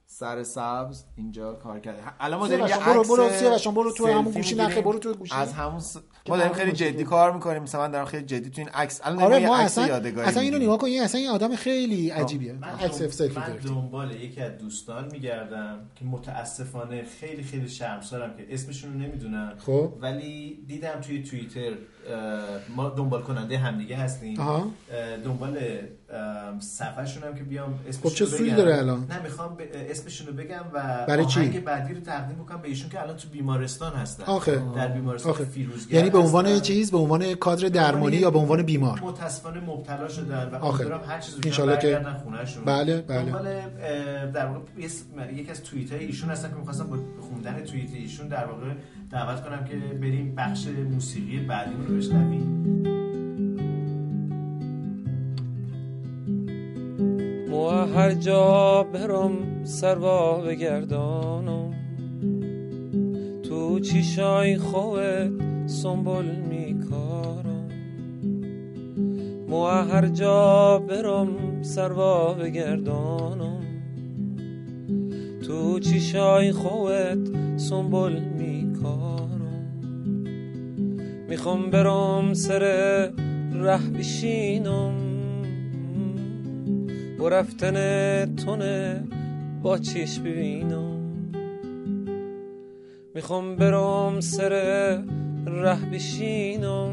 سر سبز اینجا کار کرده. الان ما داریم یه برو برو سیاوش برو تو همون گوشی نخه برو تو گوشی از همون س... ما داریم خیلی جدی کار میکنیم. مثلا من دارم خیلی جدی تو این عکس الان آره یه ما عکس اصلا یادگاری اصلا اینو نگاه کن، این اصلا این آدم خیلی عجیبیه. عکس اف سلفی من دنبال یکی از دوستان میگردم که متاسفانه خیلی خیلی شرمسارم که اسمشون رو نمیدونم، خب ولی دیدم توی توییتر ما دنبال کننده همدیگه هستیم، دنبال صفحه‌شون هم که بیام اسمشون خب چه سویی داره الان؟ نه میخوام ب... اسمشون رو بگم و برای آهنگ چی؟ بعدی رو تقدیم بکنم به ایشون که الان تو بیمارستان هستن. آخه. در بیمارستان آخه. فیروزگر، یعنی به عنوان هستن. چیز به عنوان کادر درمانی یا به عنوان بیمار متاسفانه مبتلا شدن و امیدوارم هر چیزی ان شاءالله که خونه‌شون. بله بله. دنبال در واقع یکی از توییت‌های ایشون هستن که می‌خواستم با خوندن توییت ایشون در واقع دعوت کنم که بریم بخش موسیقی بعدی رو بشنویم. مو هر جا برم سروا بگردانم، تو چیشای خوت سنبول میکارم. مو هر جا برم سروا بگردانم، تو چیشای خوت سنبول میکارم. میخوام برم سر ره بشینم، و رفتن تونه با چشم ببینم. میخوام برم سر ره بشینم،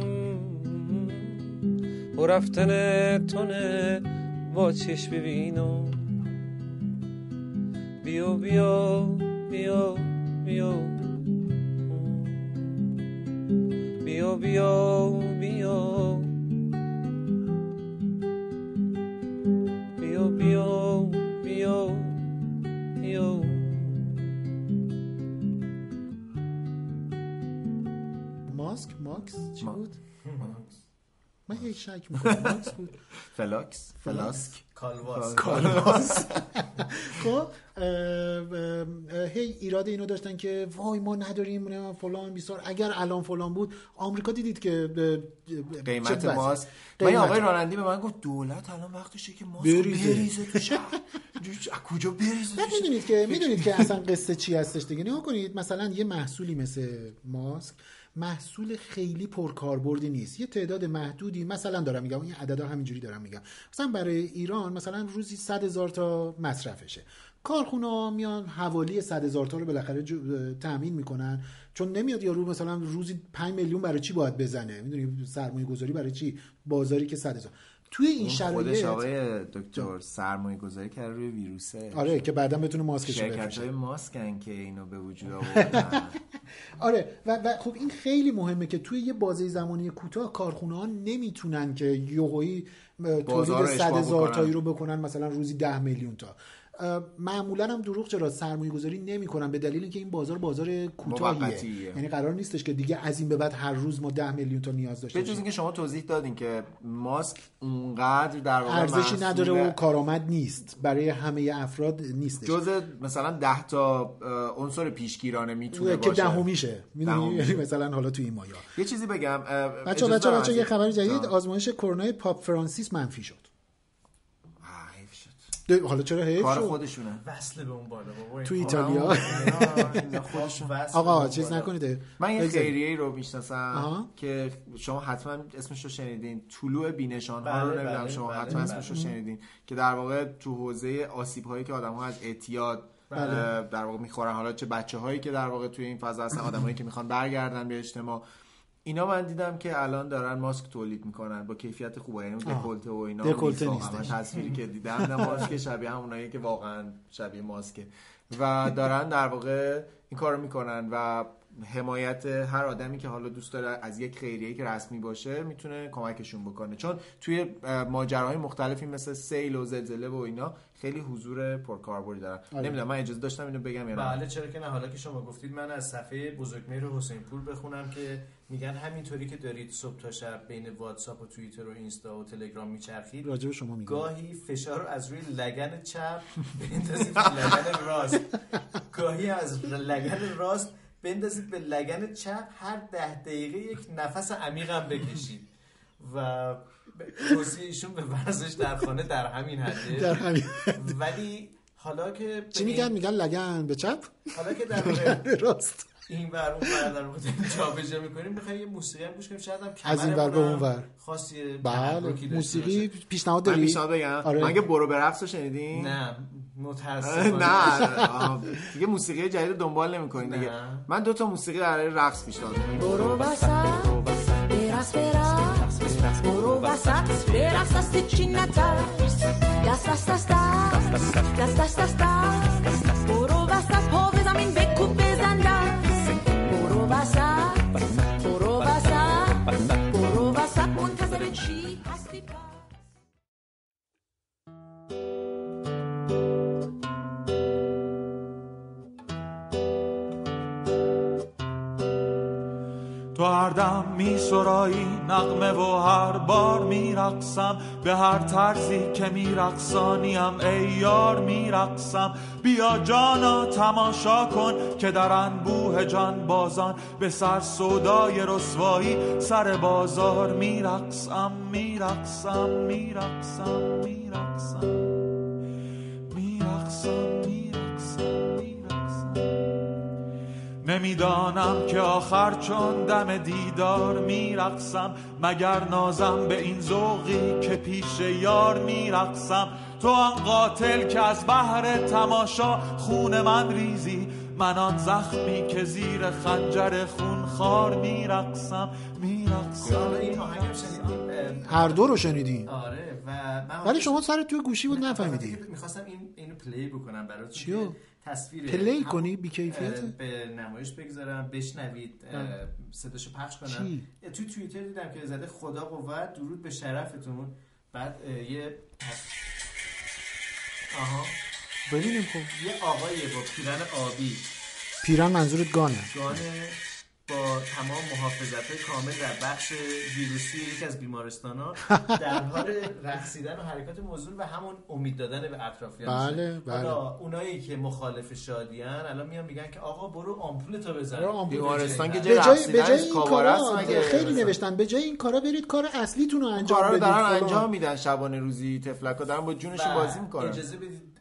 و رفتن تونه با چشم ببینم. بیو بیو بیو بیو بیو بیو بیو بیو بیو بیو بیو. ماسک ماکس چی بود؟ من یک شک میکنم ماکس بود. فلاکس فلاسک کالواس کالواس. خب هی ایراد اینو داشتن که وای ما نداریم فلان بیسار. اگر الان فلان بود آمریکا دیدید که قیمت ماسک. من آقای رانندی به من گفت دولت الان وقتشه که ماسک بریزه تو شهر. کجا بریزه؟ میدونید که میدونید که اصلا قصه چی هستش دیگه. نگاه کنید مثلا یه محصولی مثل ماسک محصول خیلی پرکاربردی نیست، یه تعداد محدودی مثلا دارم میگم، این عددا همینجوری دارم میگم، مثلا برای ایران مثلا روزی صد هزار تا مصرفشه، کارخونه‌ها میان حوالی صد هزار تا رو بالاخره تامین میکنن، چون نمیاد یارو مثلا روزی پنج میلیون برای چی باید بزنه، میدونی سرمایه گذاری برای چی، بازاری که صد هزار. توی این شرایط خودش آقای دکتر سرمایه گذاری کرده روی ویروسه. آره که بعدا بتونه ماسکشو بفروشه. شرکت‌های ماسکن که اینو به وجود آوردن. آره و, و خب این خیلی مهمه که توی یه بازه زمانی کوتاه کارخونه‌ها نمیتونن که یوهایی تولید صد هزار تایی رو بکنن مثلا روزی ده میلیون تا. معمولا هم دروغ چرا سرمایه گذاری نمی کنن به دلیل اینکه این بازار بازار کوتاهیه، یعنی قرار نیستش که دیگه از این به بعد هر روز ما ده میلیون تا نیاز داشته باشیم. به جز اینکه شما توضیح دادین که ماسک اونقدر در واقع ارزشی نداره و کارآمد نیست برای همه افراد نیستش، جزء مثلا ده تا عنصر پیشگیرانه میتونه که باشه که دهمیشه، میدونی یعنی مثلا حالا تو این مایا. یه چیزی بگم بچا بچا بچا یه خبر جدید، آزمایش کرونا پاپ فرانسیس منفی شد. حالا چرا حیف کار شد؟ خودشونه وصله به اون بالا بابا تو ایتالیا. آقا چیز نکنید. من یه خیریه‌ای رو میشناسم که شما حتما اسمش رو شنیدین، طلوع بی‌نشان ها رو نمیدونم شما حتما اسمش رو شنیدین، که در واقع تو حوزه آسیب هایی که آدم‌ها از اعتیاد در واقع میخورن، حالا چه بچه‌هایی که در واقع توی این فضا هستن، آدمایی که میخوان برگردن به اجتماع، اینا من دیدم که الان دارن ماسک تولید میکنن با کیفیت خوبه، یعنی دکولته و اینا دکولته نیست. تصویری که دیدم نه ماسک شبیه همونایی که واقعا شبیه ماسکه و دارن در واقع این کارو میکنن و حمایت هر آدمی که حالا دوست داره از یک خیریه که رسمی باشه میتونه کمکشون بکنه، چون توی ماجراهای مختلفی مثل سیل و زلزله و اینا خیلی حضور پرکاربردی دارن. نمیدونم من اجازه داشتم اینو بگم یا نه؟ بله چرا که نه. حالا که شما گفتید من از صفحه بزرگمهر حسین پور بخونم که میگن همینطوری که دارید صبح تا شب بین واتساپ و توییتر و اینستا و تلگرام میچرخید، راجع به شما میگن گاهی فشار رو از روی لگن چپ بندازید به لگن راست، گاهی از لگن راست بندازید به لگن چپ، هر ده دقیقه یک نفس عمیق هم بکشید و توصیه ایشون به ورزش در خانه در همین حده. در همین ولی حالا که چی میگن میگن لگن به چپ، حالا که در راست این ور اون ور در واقع جابجا می‌کنیم، می‌خوایم یه موسیقی هم گوش کنیم، شاید هم از این ور به اون ور خاصی. بله موسیقی پیشنهاد داری؟ من پیشنهاد بگم. آره. مگه برو به رقص رو شنیدین؟ نه متأسفانه نه دیگه موسیقی جدید دنبال نمی‌کنین دیگه. من دو تا موسیقی برای رقص پیشنهاد می‌کنم. برو وسط برقص برقص برو وسط برقص دست چی نترس دست دست دست دست دست دست دست برو وسط پا به زمین بکوب بزن دست برو وسط برو وسط برو وسط منتظر چی هستی پس تو هر دم می سرایی نغمه و هر بار می رقصم به هر طرزی که می رقصانیم ای یار می رقصم. بیا جانا تماشا کن که در انبوه جان بازان به سر سودای رسوایی سر بازار می رقصم می رقصم می رقصم می رقصم می رقصم می رقصم می رقصم. نمیدانم که آخر چون دم دیدار میرقصم مگر نازم به این ذوقی که پیش یار میرقصم. تو آن قاتل که از بحر تماشا خون من ریزی، من آن زخمی که زیر خنجر خون خار میرقصم میرقصم. هر دو رو شنیدین؟ آره و ولی شما سرت توی گوشی بود نفهمیدی. میخواستم این اینو پلی بکنم براتون. چیو؟ تصویر پلی کنی بی کیفیت به نمایش بگذارم بشنوید صداشو پخش کنم. چی؟ تو توییتر دیدم که زده خدا قوت درود به شرفتون. بعد یه آها ببینیم خب یه آقایی با پیرن آبی، پیرن منظورت گانه گانه با تمام محافظت‌های کامل در بخش ویروسی یکی از بیمارستان‌ها در حال رقصیدن و حرکات موزون و همون امید دادن به اطرافیان. بله بله. حالا اونایی که مخالف شادیان الان میان میگن که آقا برو آمپول تا بزن. بیمارستان که به جای به جای این کارا خیلی نوشتن به جای این کارا برید کار اصلیتون رو انجام بدید. کارا رو دارن انجام میدن شبانه روزی، تفلکا دارن با جونشون بازی میکنن. اجازه بدید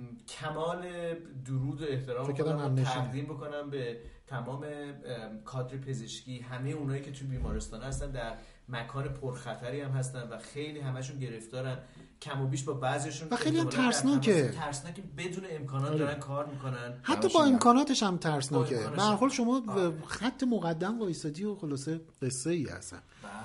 کمال درود و احترام رو تقدیم بکنم به تمام کادر پزشکی، همه اونایی که تو بیمارستان هستن در مکان پرخطری هم هستن و خیلی همشون گرفتارن، کم و بیش با بعضیشون و خیلی ترسناکه ترسناکه بدون امکانات دارن کار میکنن، حتی با امکاناتش هم ترسناکه. به هر حال شما خط مقدم وایسادی و خلاصه قصه ای هستن.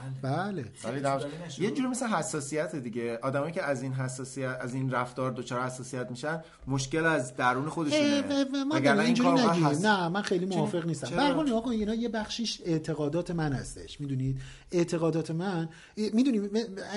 بله بله. یه جور مثل حساسیت دیگه، آدمایی که از این حساسیت از این رفتار دچار حساسیت میشن مشکل از درون خودشونه. اگر اینجوری نگیم هست... نه من خیلی موافق نیستم. به هر حال آقا اینا یه بخشیش اعتقادات من هستش، میدونید اعتقادات من میدونید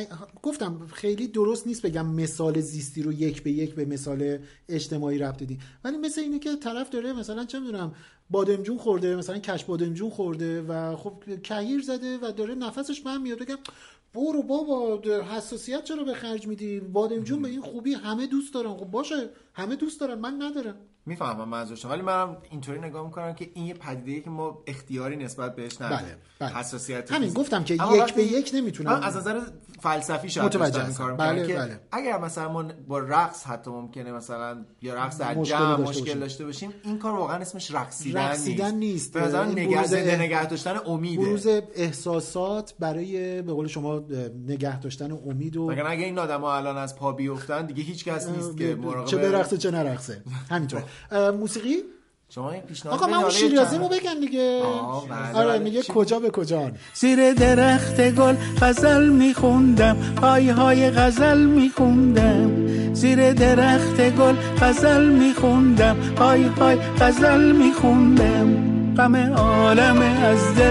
گفتم خیلی درست نیست بگم مثال زیستی رو یک به یک به مثال اجتماعی ربط بدی، ولی مثل اینه که طرف داره مثلا چه میدونم بادمجون خورده، مثلا کش بادمجون خورده و خب کهیر زده و داره نفسش بهم میاد، بگم برو بابا حساسیت چرا به خرج میدی؟ بادمجون به این خوبی همه دوست دارن. خب باشه همه دوست دارن، من ندارم. میفهمم منظورش، ولی منم اینطوری نگاه میکنم که این یه پدیده‌ای که ما اختیاری نسبت بهش نداریم. بله بله. حساسیت همین گفتم که یک به یک نمیتونم از نظر فلسفی شاید متوجه این کارو بله کنم که بله. اگر مثلا ما با رقص حتی ممکنه مثلا یا رقص در جمع مشکل داشته باشیم، این کار واقعا اسمش رقصیدن, رقصیدن نیست. به نظر نگه زنده نگه داشتن امیده، بروز احساسات برای به قول شما نگه داشتن امید. و مگر اگه این آدما الان از پا بیفتن دیگه هیچ کس نیست که مراقب چه برقصه چه نرقصه. همینطور. موسیقی شما این پیشنهاد آقا من اون شیرازیمو بگن دیگه. آره میگه کجا به کجان. زیر درخت گل غزل میخوندم، های های غزل میخوندم. زیر درخت گل غزل میخوندم، های های غزل میخوندم. غم عالم از دل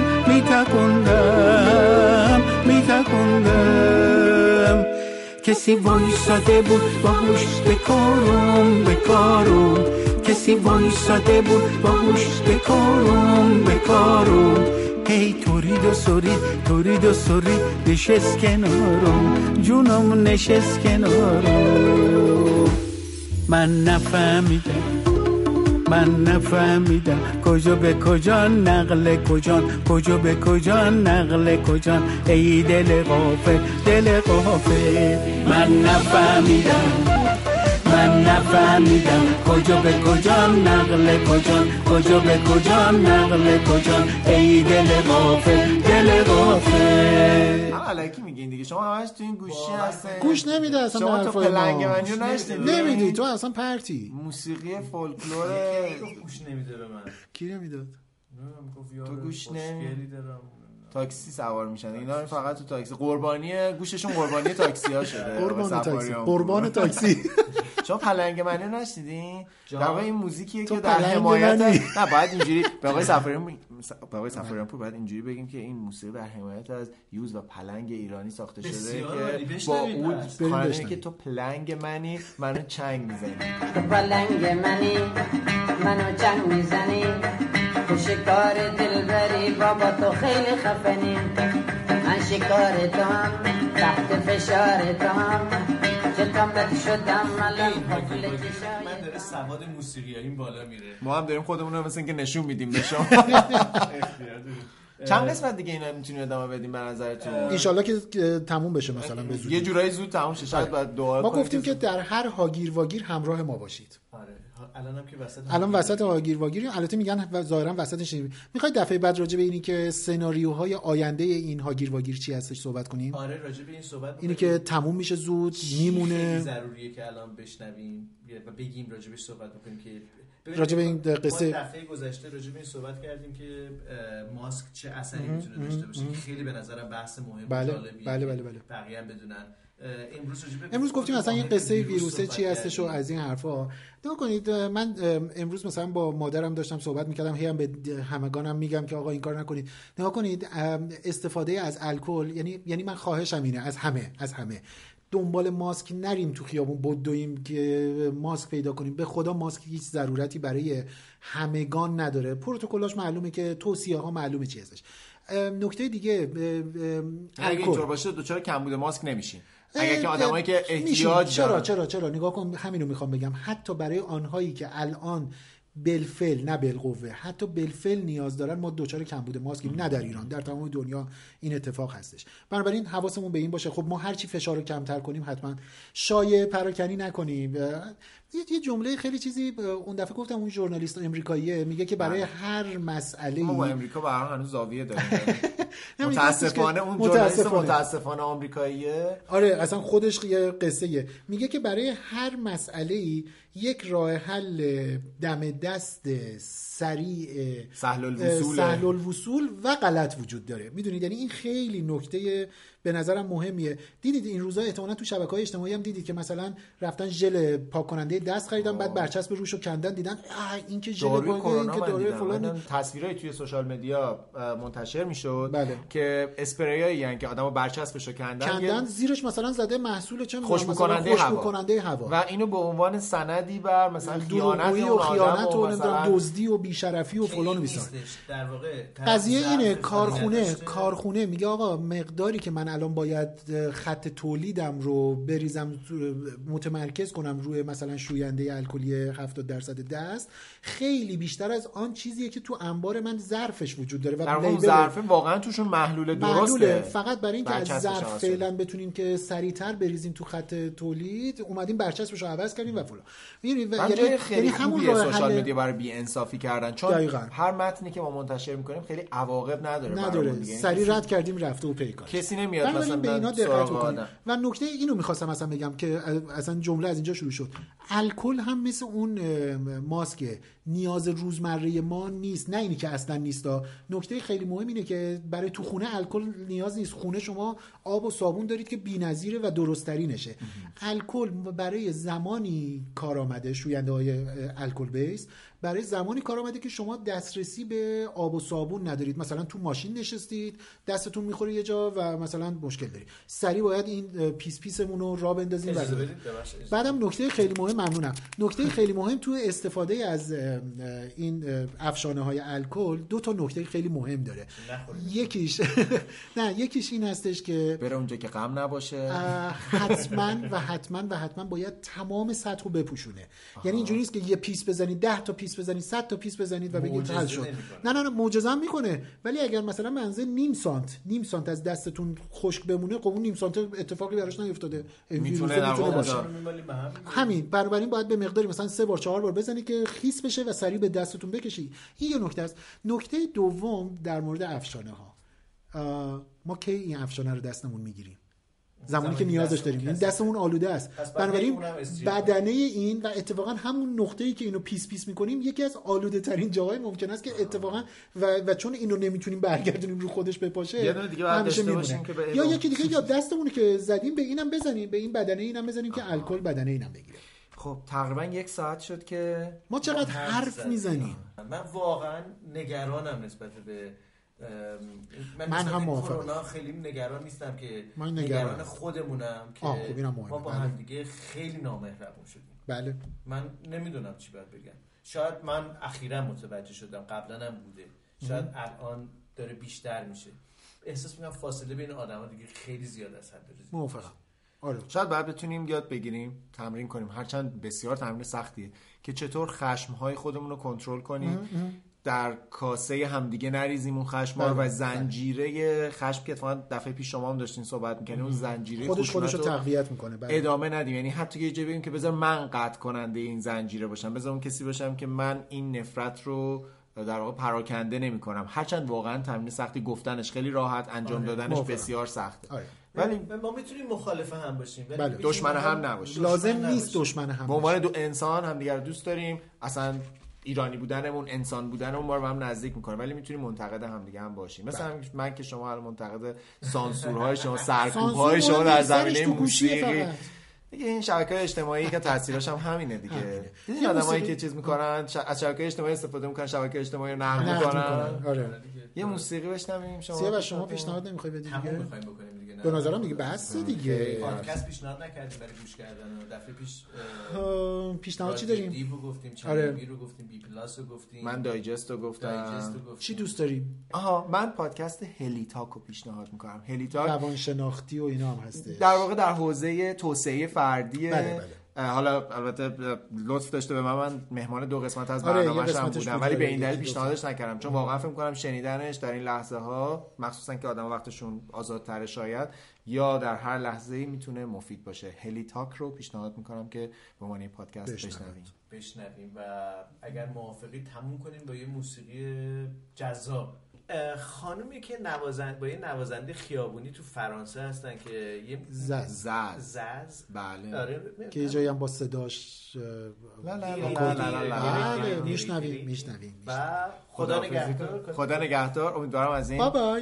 میتکندم میتکندم. کسی وایساده بود با گوش بکارم بکارم، کسی وایساده بود با گوش بکارم بکارم. هی تورید و سورید تورید و سورید نشست کنارم، جونم نشست کنارم. من نفهمیدم من نفهمیدم کجا به کجا نقل کجان، کجا به کجا نقل کجان. ای دل غافل دل غافل من نفهمیدم من نفهمیدم کجا به کجا نقل کجا کجا به کجا نقل کجا ای دل غافل دل غافل. الکی میگین دیگه شما همش تو این گوشی هستین گوش نمیده اصلا. شما تو پلنگ منی رو نشنیدی نمیدی تو اصلا پرتی موسیقی فولکلور گوش نمیده به من. کی نمیداد؟ تو گوش نمیدی تاکسی سوار میشن اینا فقط تو تاکسی قربانی گوششون قربانی تاکسی ها شده. قربان تاکسی قربان تاکسی. شما پلنگ منی رو نشنیدین؟ در واقع این موزیکیه که در حمایت نه باید اینجوری به آقای سفاریان به آقای سفاریان پور باید اینجوری بگیم که این موسیقی در حمایت از یوز و پلنگ ایرانی ساخته شده که با اود خواننده که تو پلنگ منی منو چنگ میزنی تو پلنگ منی منو چنگ میزنی تو شکار دلبری بابا تو خیلی خفنی من شکار تام تحت فشار تام چطامت شدم الان قفل کشای من داره سواد موسیقی این بالا میره. ما هم داریم خودمون رو مثل اینکه نشون میدیم به شما. چند قسمت دیگه اینا میتونیم ادامه بدیم به نظرتون؟ ان شاءالله که تموم بشه مثلا به زودی یه جورایی زود تموم شه. شاید بعد دعا ما گفتیم که در هر هاگیر واگیر همراه ما باشید. آره الانم که وسط الان وسط هاگیر واگیریم. البته میگن ظاهرا وسطش نیم. میخوای دفعه بعد راجع به اینی که سناریوهای آینده این هاگیر واگیر چی هستش صحبت کنیم؟ آره راجع به این صحبت اینی که تموم میشه زود میمونه. ضروریه که الان بشنویم و بگیم راجع بهش صحبت بکنیم که راجع به این قصه دفعه گذشته راجع به این صحبت کردیم که ماسک چه اثری میتونه داشته باشه که خیلی به نظرم بحث مهم بله جالبیه. بله بله بله. بقیه هم بدونن. امروز امروز گفتیم مثلا این قصه ویروسه چی هستش و از این حرفا. نگاه کنید من امروز مثلا با مادرم داشتم صحبت میکردم هی هم به همگانم میگم که آقا این کار نکنید. نگاه کنید استفاده از الکل یعنی یعنی من خواهشم اینه از همه از همه دنبال ماسک نریم تو خیابون بدویم که ماسک پیدا کنیم. به خدا ماسک هیچ ضرورتی برای همگان نداره. پروتکلاش معلومه که توصیه ها معلومه چی هستش. نکته دیگه اگه اینطور باشه دوچار کمبود ماسک نمیشین. اگه که آدمایی که احتیاج چرا دارن. چرا چرا نگاه کن همینو میخوام بگم. حتی برای آنهایی که الان بالفعل نه بالقوه حتی بالفعل نیاز دارن ما دوچار کمبود ماسکیم. نه در ایران در تمام دنیا این اتفاق هستش. بنابراین حواسمون به این باشه. خب ما هر چی فشار رو کمتر کنیم حتما شایعه پراکنی نکنیم. یه جمله خیلی چیزی اون دفعه گفتم اون ژورنالیست امریکاییه میگه که برای هر مسئله ما با امریکا به هر حال هنوز زاویه داریم. متاسفانه اون ژورنالیست متاسفانه آمریکاییه. آره اصلا خودش یه قصه‌ایه. میگه که برای هر مسئله‌ای یک راه حل دم دست سریع سهل الوصول سهل الوصول و غلط وجود داره. میدونید یعنی این خیلی نکته به نظرم مهمیه. دیدید این روزا احتمالاً تو شبکه‌های اجتماعی هم دیدید که مثلا رفتن ژل پاک کننده دست خریدن بعد برچسب روشو کندن دیدن این که ژل این که داروی فلان. تصویرای توی سوشال مدیا منتشر میشد بله. که اسپریایی ان که آدمو برچسبشو کندن کندن زیرش مثلا زده محصول چه خوشبو کننده هوا. کننده هوا و اینو به عنوان سندی بر مثلا خیانت و خیانت و نمیدونم دزدی و بی‌شرفی و فلان و بیسار. در واقع قضیه اینه کارخونه کارخونه میگه آقا مقداری که من الان باید خط تولیدم رو بریزم متمرکز کنم روی مثلا شوینده الکلی هفتاد درصد دست خیلی بیشتر از آن چیزیه که تو انبار من ظرفش وجود داره و در اون ظرف واقعا توشون محلول درسته. فقط برای اینکه از ظرف فعلا بتونیم که سریعتر بریزیم تو خط تولید اومدیم برچسبش رو عوض کردیم و فلان. یعنی خیلی همون راه سوشال مدیا برای بی انصافی کردن چون دقیقا. هر متنی که ما منتشر میکنیم خیلی عواقب نداره نداره سریع رد کردیم رفته و پیکار کسی نمیاد مثلا به اینا دقت کنیم. و نکته اینو میخواستم مثلا بگم که اصلا جمله از اینجا شروع شد. الکل هم مثل اون ماسک نیاز روزمره ما نیست. نه اینی که اصلا نیستا. نکته خیلی مهم اینه که برای تو خونه الکل نیاز نیست. خونه شما آب و صابون دارید که بی‌نظیره و درست‌ترینشه. الکل برای زمانی کار آمده شوینده های الکل بیس برای زمانی کار آمده که شما دسترسی به آب و صابون ندارید. مثلا تو ماشین نشستید دستتون میخوره یه جا و مثلا مشکل دارید سریع باید این پیس پیسمون رو راه بندازیم. بعدم نکته خیلی مهم ممنونم نکته خیلی مهم تو استفاده از این افشانه های الکل دو تا نکته خیلی مهم داره. یکیش نه یکیش این هستش که بره اونجا که غم نباشه حتما و حتما و حتما باید تمام سطح رو بپوشونه. یعنی اینجوری نیست که یه پیس بزنید ده تا پیس پیس بزنید، صد تا پیس بزنید و بگید حل شد. نه نه نه معجزه هم میکنه، ولی اگر مثلا منزل نیم سانت نیم سانت از دستتون خشک بمونه، خب اون نیم سانت اتفاقی براش نیفتاده، میتونه در واقع باشه. همین بنابراین باید به مقداری مثلا سه بار چهار بار بزنید که خیس بشه و سریع به دستتون بکشید. این یه نکته است. نکته دوم در مورد افشانه ها، ما کی این افشانه رو دستمون میگیریم؟ زمانی که نیازش داریم. این دستمون آلوده است. بنابراین بدنه این و اتفاقا همون نقطه‌ای که اینو پیس پیس می‌کنیم یکی از آلوده ترین جاهای ممکن است که اتفاقا و, و چون اینو نمیتونیم برگردونیم رو خودش بپاشه، یه دونه دیگه بعد داشته باشیم که یا یکی دیگه یا دستمون که زدیم به اینم بزنیم، به این بدنه اینم بزنیم که الکل بدنه اینم بگیره. خب تقریبا یک ساعت شد که ما چقدر حرف میزنیم. من واقعا نگرانم نسبت به من, من هم موافقم. کرونا خیلی نگران نیستم که من نگران, نگران خودمونم که خب ما با هم دیگه خیلی نامهربون شدیم. بله. من نمیدونم چی باید بگم. شاید من اخیراً متوجه شدم، قبلا هم بوده، شاید ام. الان داره بیشتر میشه. احساس میکنم فاصله بین آدما دیگه خیلی زیاد از حد داره. موافقم. آره. شاید بعد بتونیم یاد بگیریم، تمرین کنیم، هرچند بسیار تمرین سختیه، که چطور خشم‌های خودمون رو کنترل کنیم. ام ام. در کاسه همدیگه نریزیم اون خشم‌ها رو و زنجیره خشم که اتفاقا دفعه پیش شما هم داشتین صحبت می‌کنین، اون زنجیره خودش خودش رو تقویت می‌کنه. ادامه ندیم، یعنی حتی یه جایی بگیم که بذار من قطع کننده این زنجیره باشم، بذار اون کسی باشم که من این نفرت رو در واقع پراکنده نمی‌کنم. هرچند واقعا تمرین سختی، گفتنش خیلی راحت، انجام آره. دادنش موفق. بسیار سخته. آره. ولی ما میتونیم مخالف هم باشیم، ولی بله. دشمن هم نباشیم. لازم نیست دشمن هم. به عنوان دو انسان همدیگه رو دوست داریم. اصلا ایرانی بودنمون، انسان بودنمون ما رو به هم نزدیک میکنه، ولی میتونیم منتقد هم دیگه هم باشیم. مثلا من که شما الان منتقد سانسورهای شما، سرکوب‌های شما در زمینه موسیقی دیگه، این شبکه‌های اجتماعی که تاثیرش هم همینه دیگه. این آدمایی که چیز میکنن از شبکه‌های اجتماعی استفاده میکنن، شبکه‌های اجتماعی رو نقد میکنن. آره. یه موسیقی بشنویم. شما سیاه شما پیشنهاد نمیخوای بدید دیگه؟ همون می‌خوایم بکنیم دیگه. به نظرم دیگه بس دیگه. پادکست پیشنهاد نکردیم برای گوش کردن. دفعه پیش پیشنهاد چی داریم؟ دیو گفتیم، چنبی رو گفتیم، بی پلاس رو گفتیم. من دایجست رو گفتم. چی دوست داریم؟ آها من پادکست هلیتاک رو پیشنهاد میکنم. هلیتاک روانشناختی و اینا هم هسته. در واقع در حوزه توسعه فردی. بله بله. حالا البته لطف داشته به من، من مهمان دو قسمت از برنامه‌اش هم بودم، ولی به این دلیل پیشنهادش نکردم چون واقعا فکر می‌کنم شنیدنش در این لحظه ها، مخصوصا که آدم وقتشون آزادتر شاید یا در هر لحظه‌ای میتونه مفید باشه. هلیتاک رو پیشنهاد می‌کنم که به عنوان پادکست بشنویم. بشنویم و اگر موافقی تموم کنیم با یه موسیقی جذاب. خانومی که نوازنده با یه نوازنده خیابونی تو فرانسه هستن که یه زز زز بله آره که یه جایی هم با صداش لا لا لا لا لا میشنویم میشنویم و خدا نگهدار. خدا نگهدار. امیدوارم از این بای بای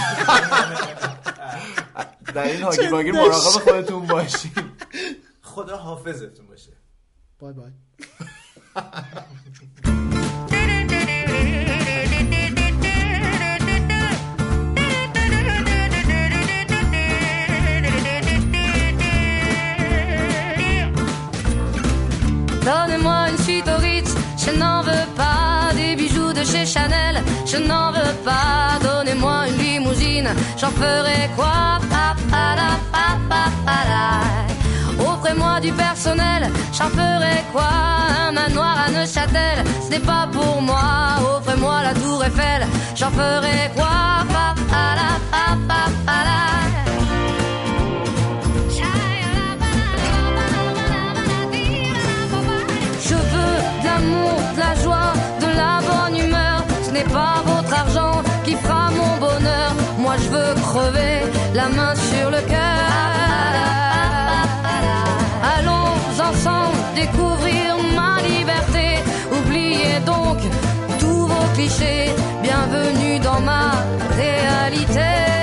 در این هاگی باگی مراقب خودتون باشین. خدا حافظتون باشه. بای بای. Donnez-moi une suite au Ritz, je n'en veux pas. Des bijoux de chez Chanel, je n'en veux pas. Donnez-moi une limousine, j'en ferai quoi? Pa, pa, la, pa, pa, pa, la. Offrez-moi du personnel, j'en ferai quoi? Un manoir à Neuchâtel, ce n'est pas pour moi. Offrez-moi la tour Eiffel, j'en ferai quoi? Pa, pa, la, pa, pa, pa, la. Je veux de l'amour, de la joie, de la bonne humeur. Ce n'est pas votre argent qui fera mon bonheur. Moi je veux crever la main sur le cœur. Allons ensemble découvrir ma liberté. Oubliez donc tous vos clichés. Bienvenue dans ma réalité.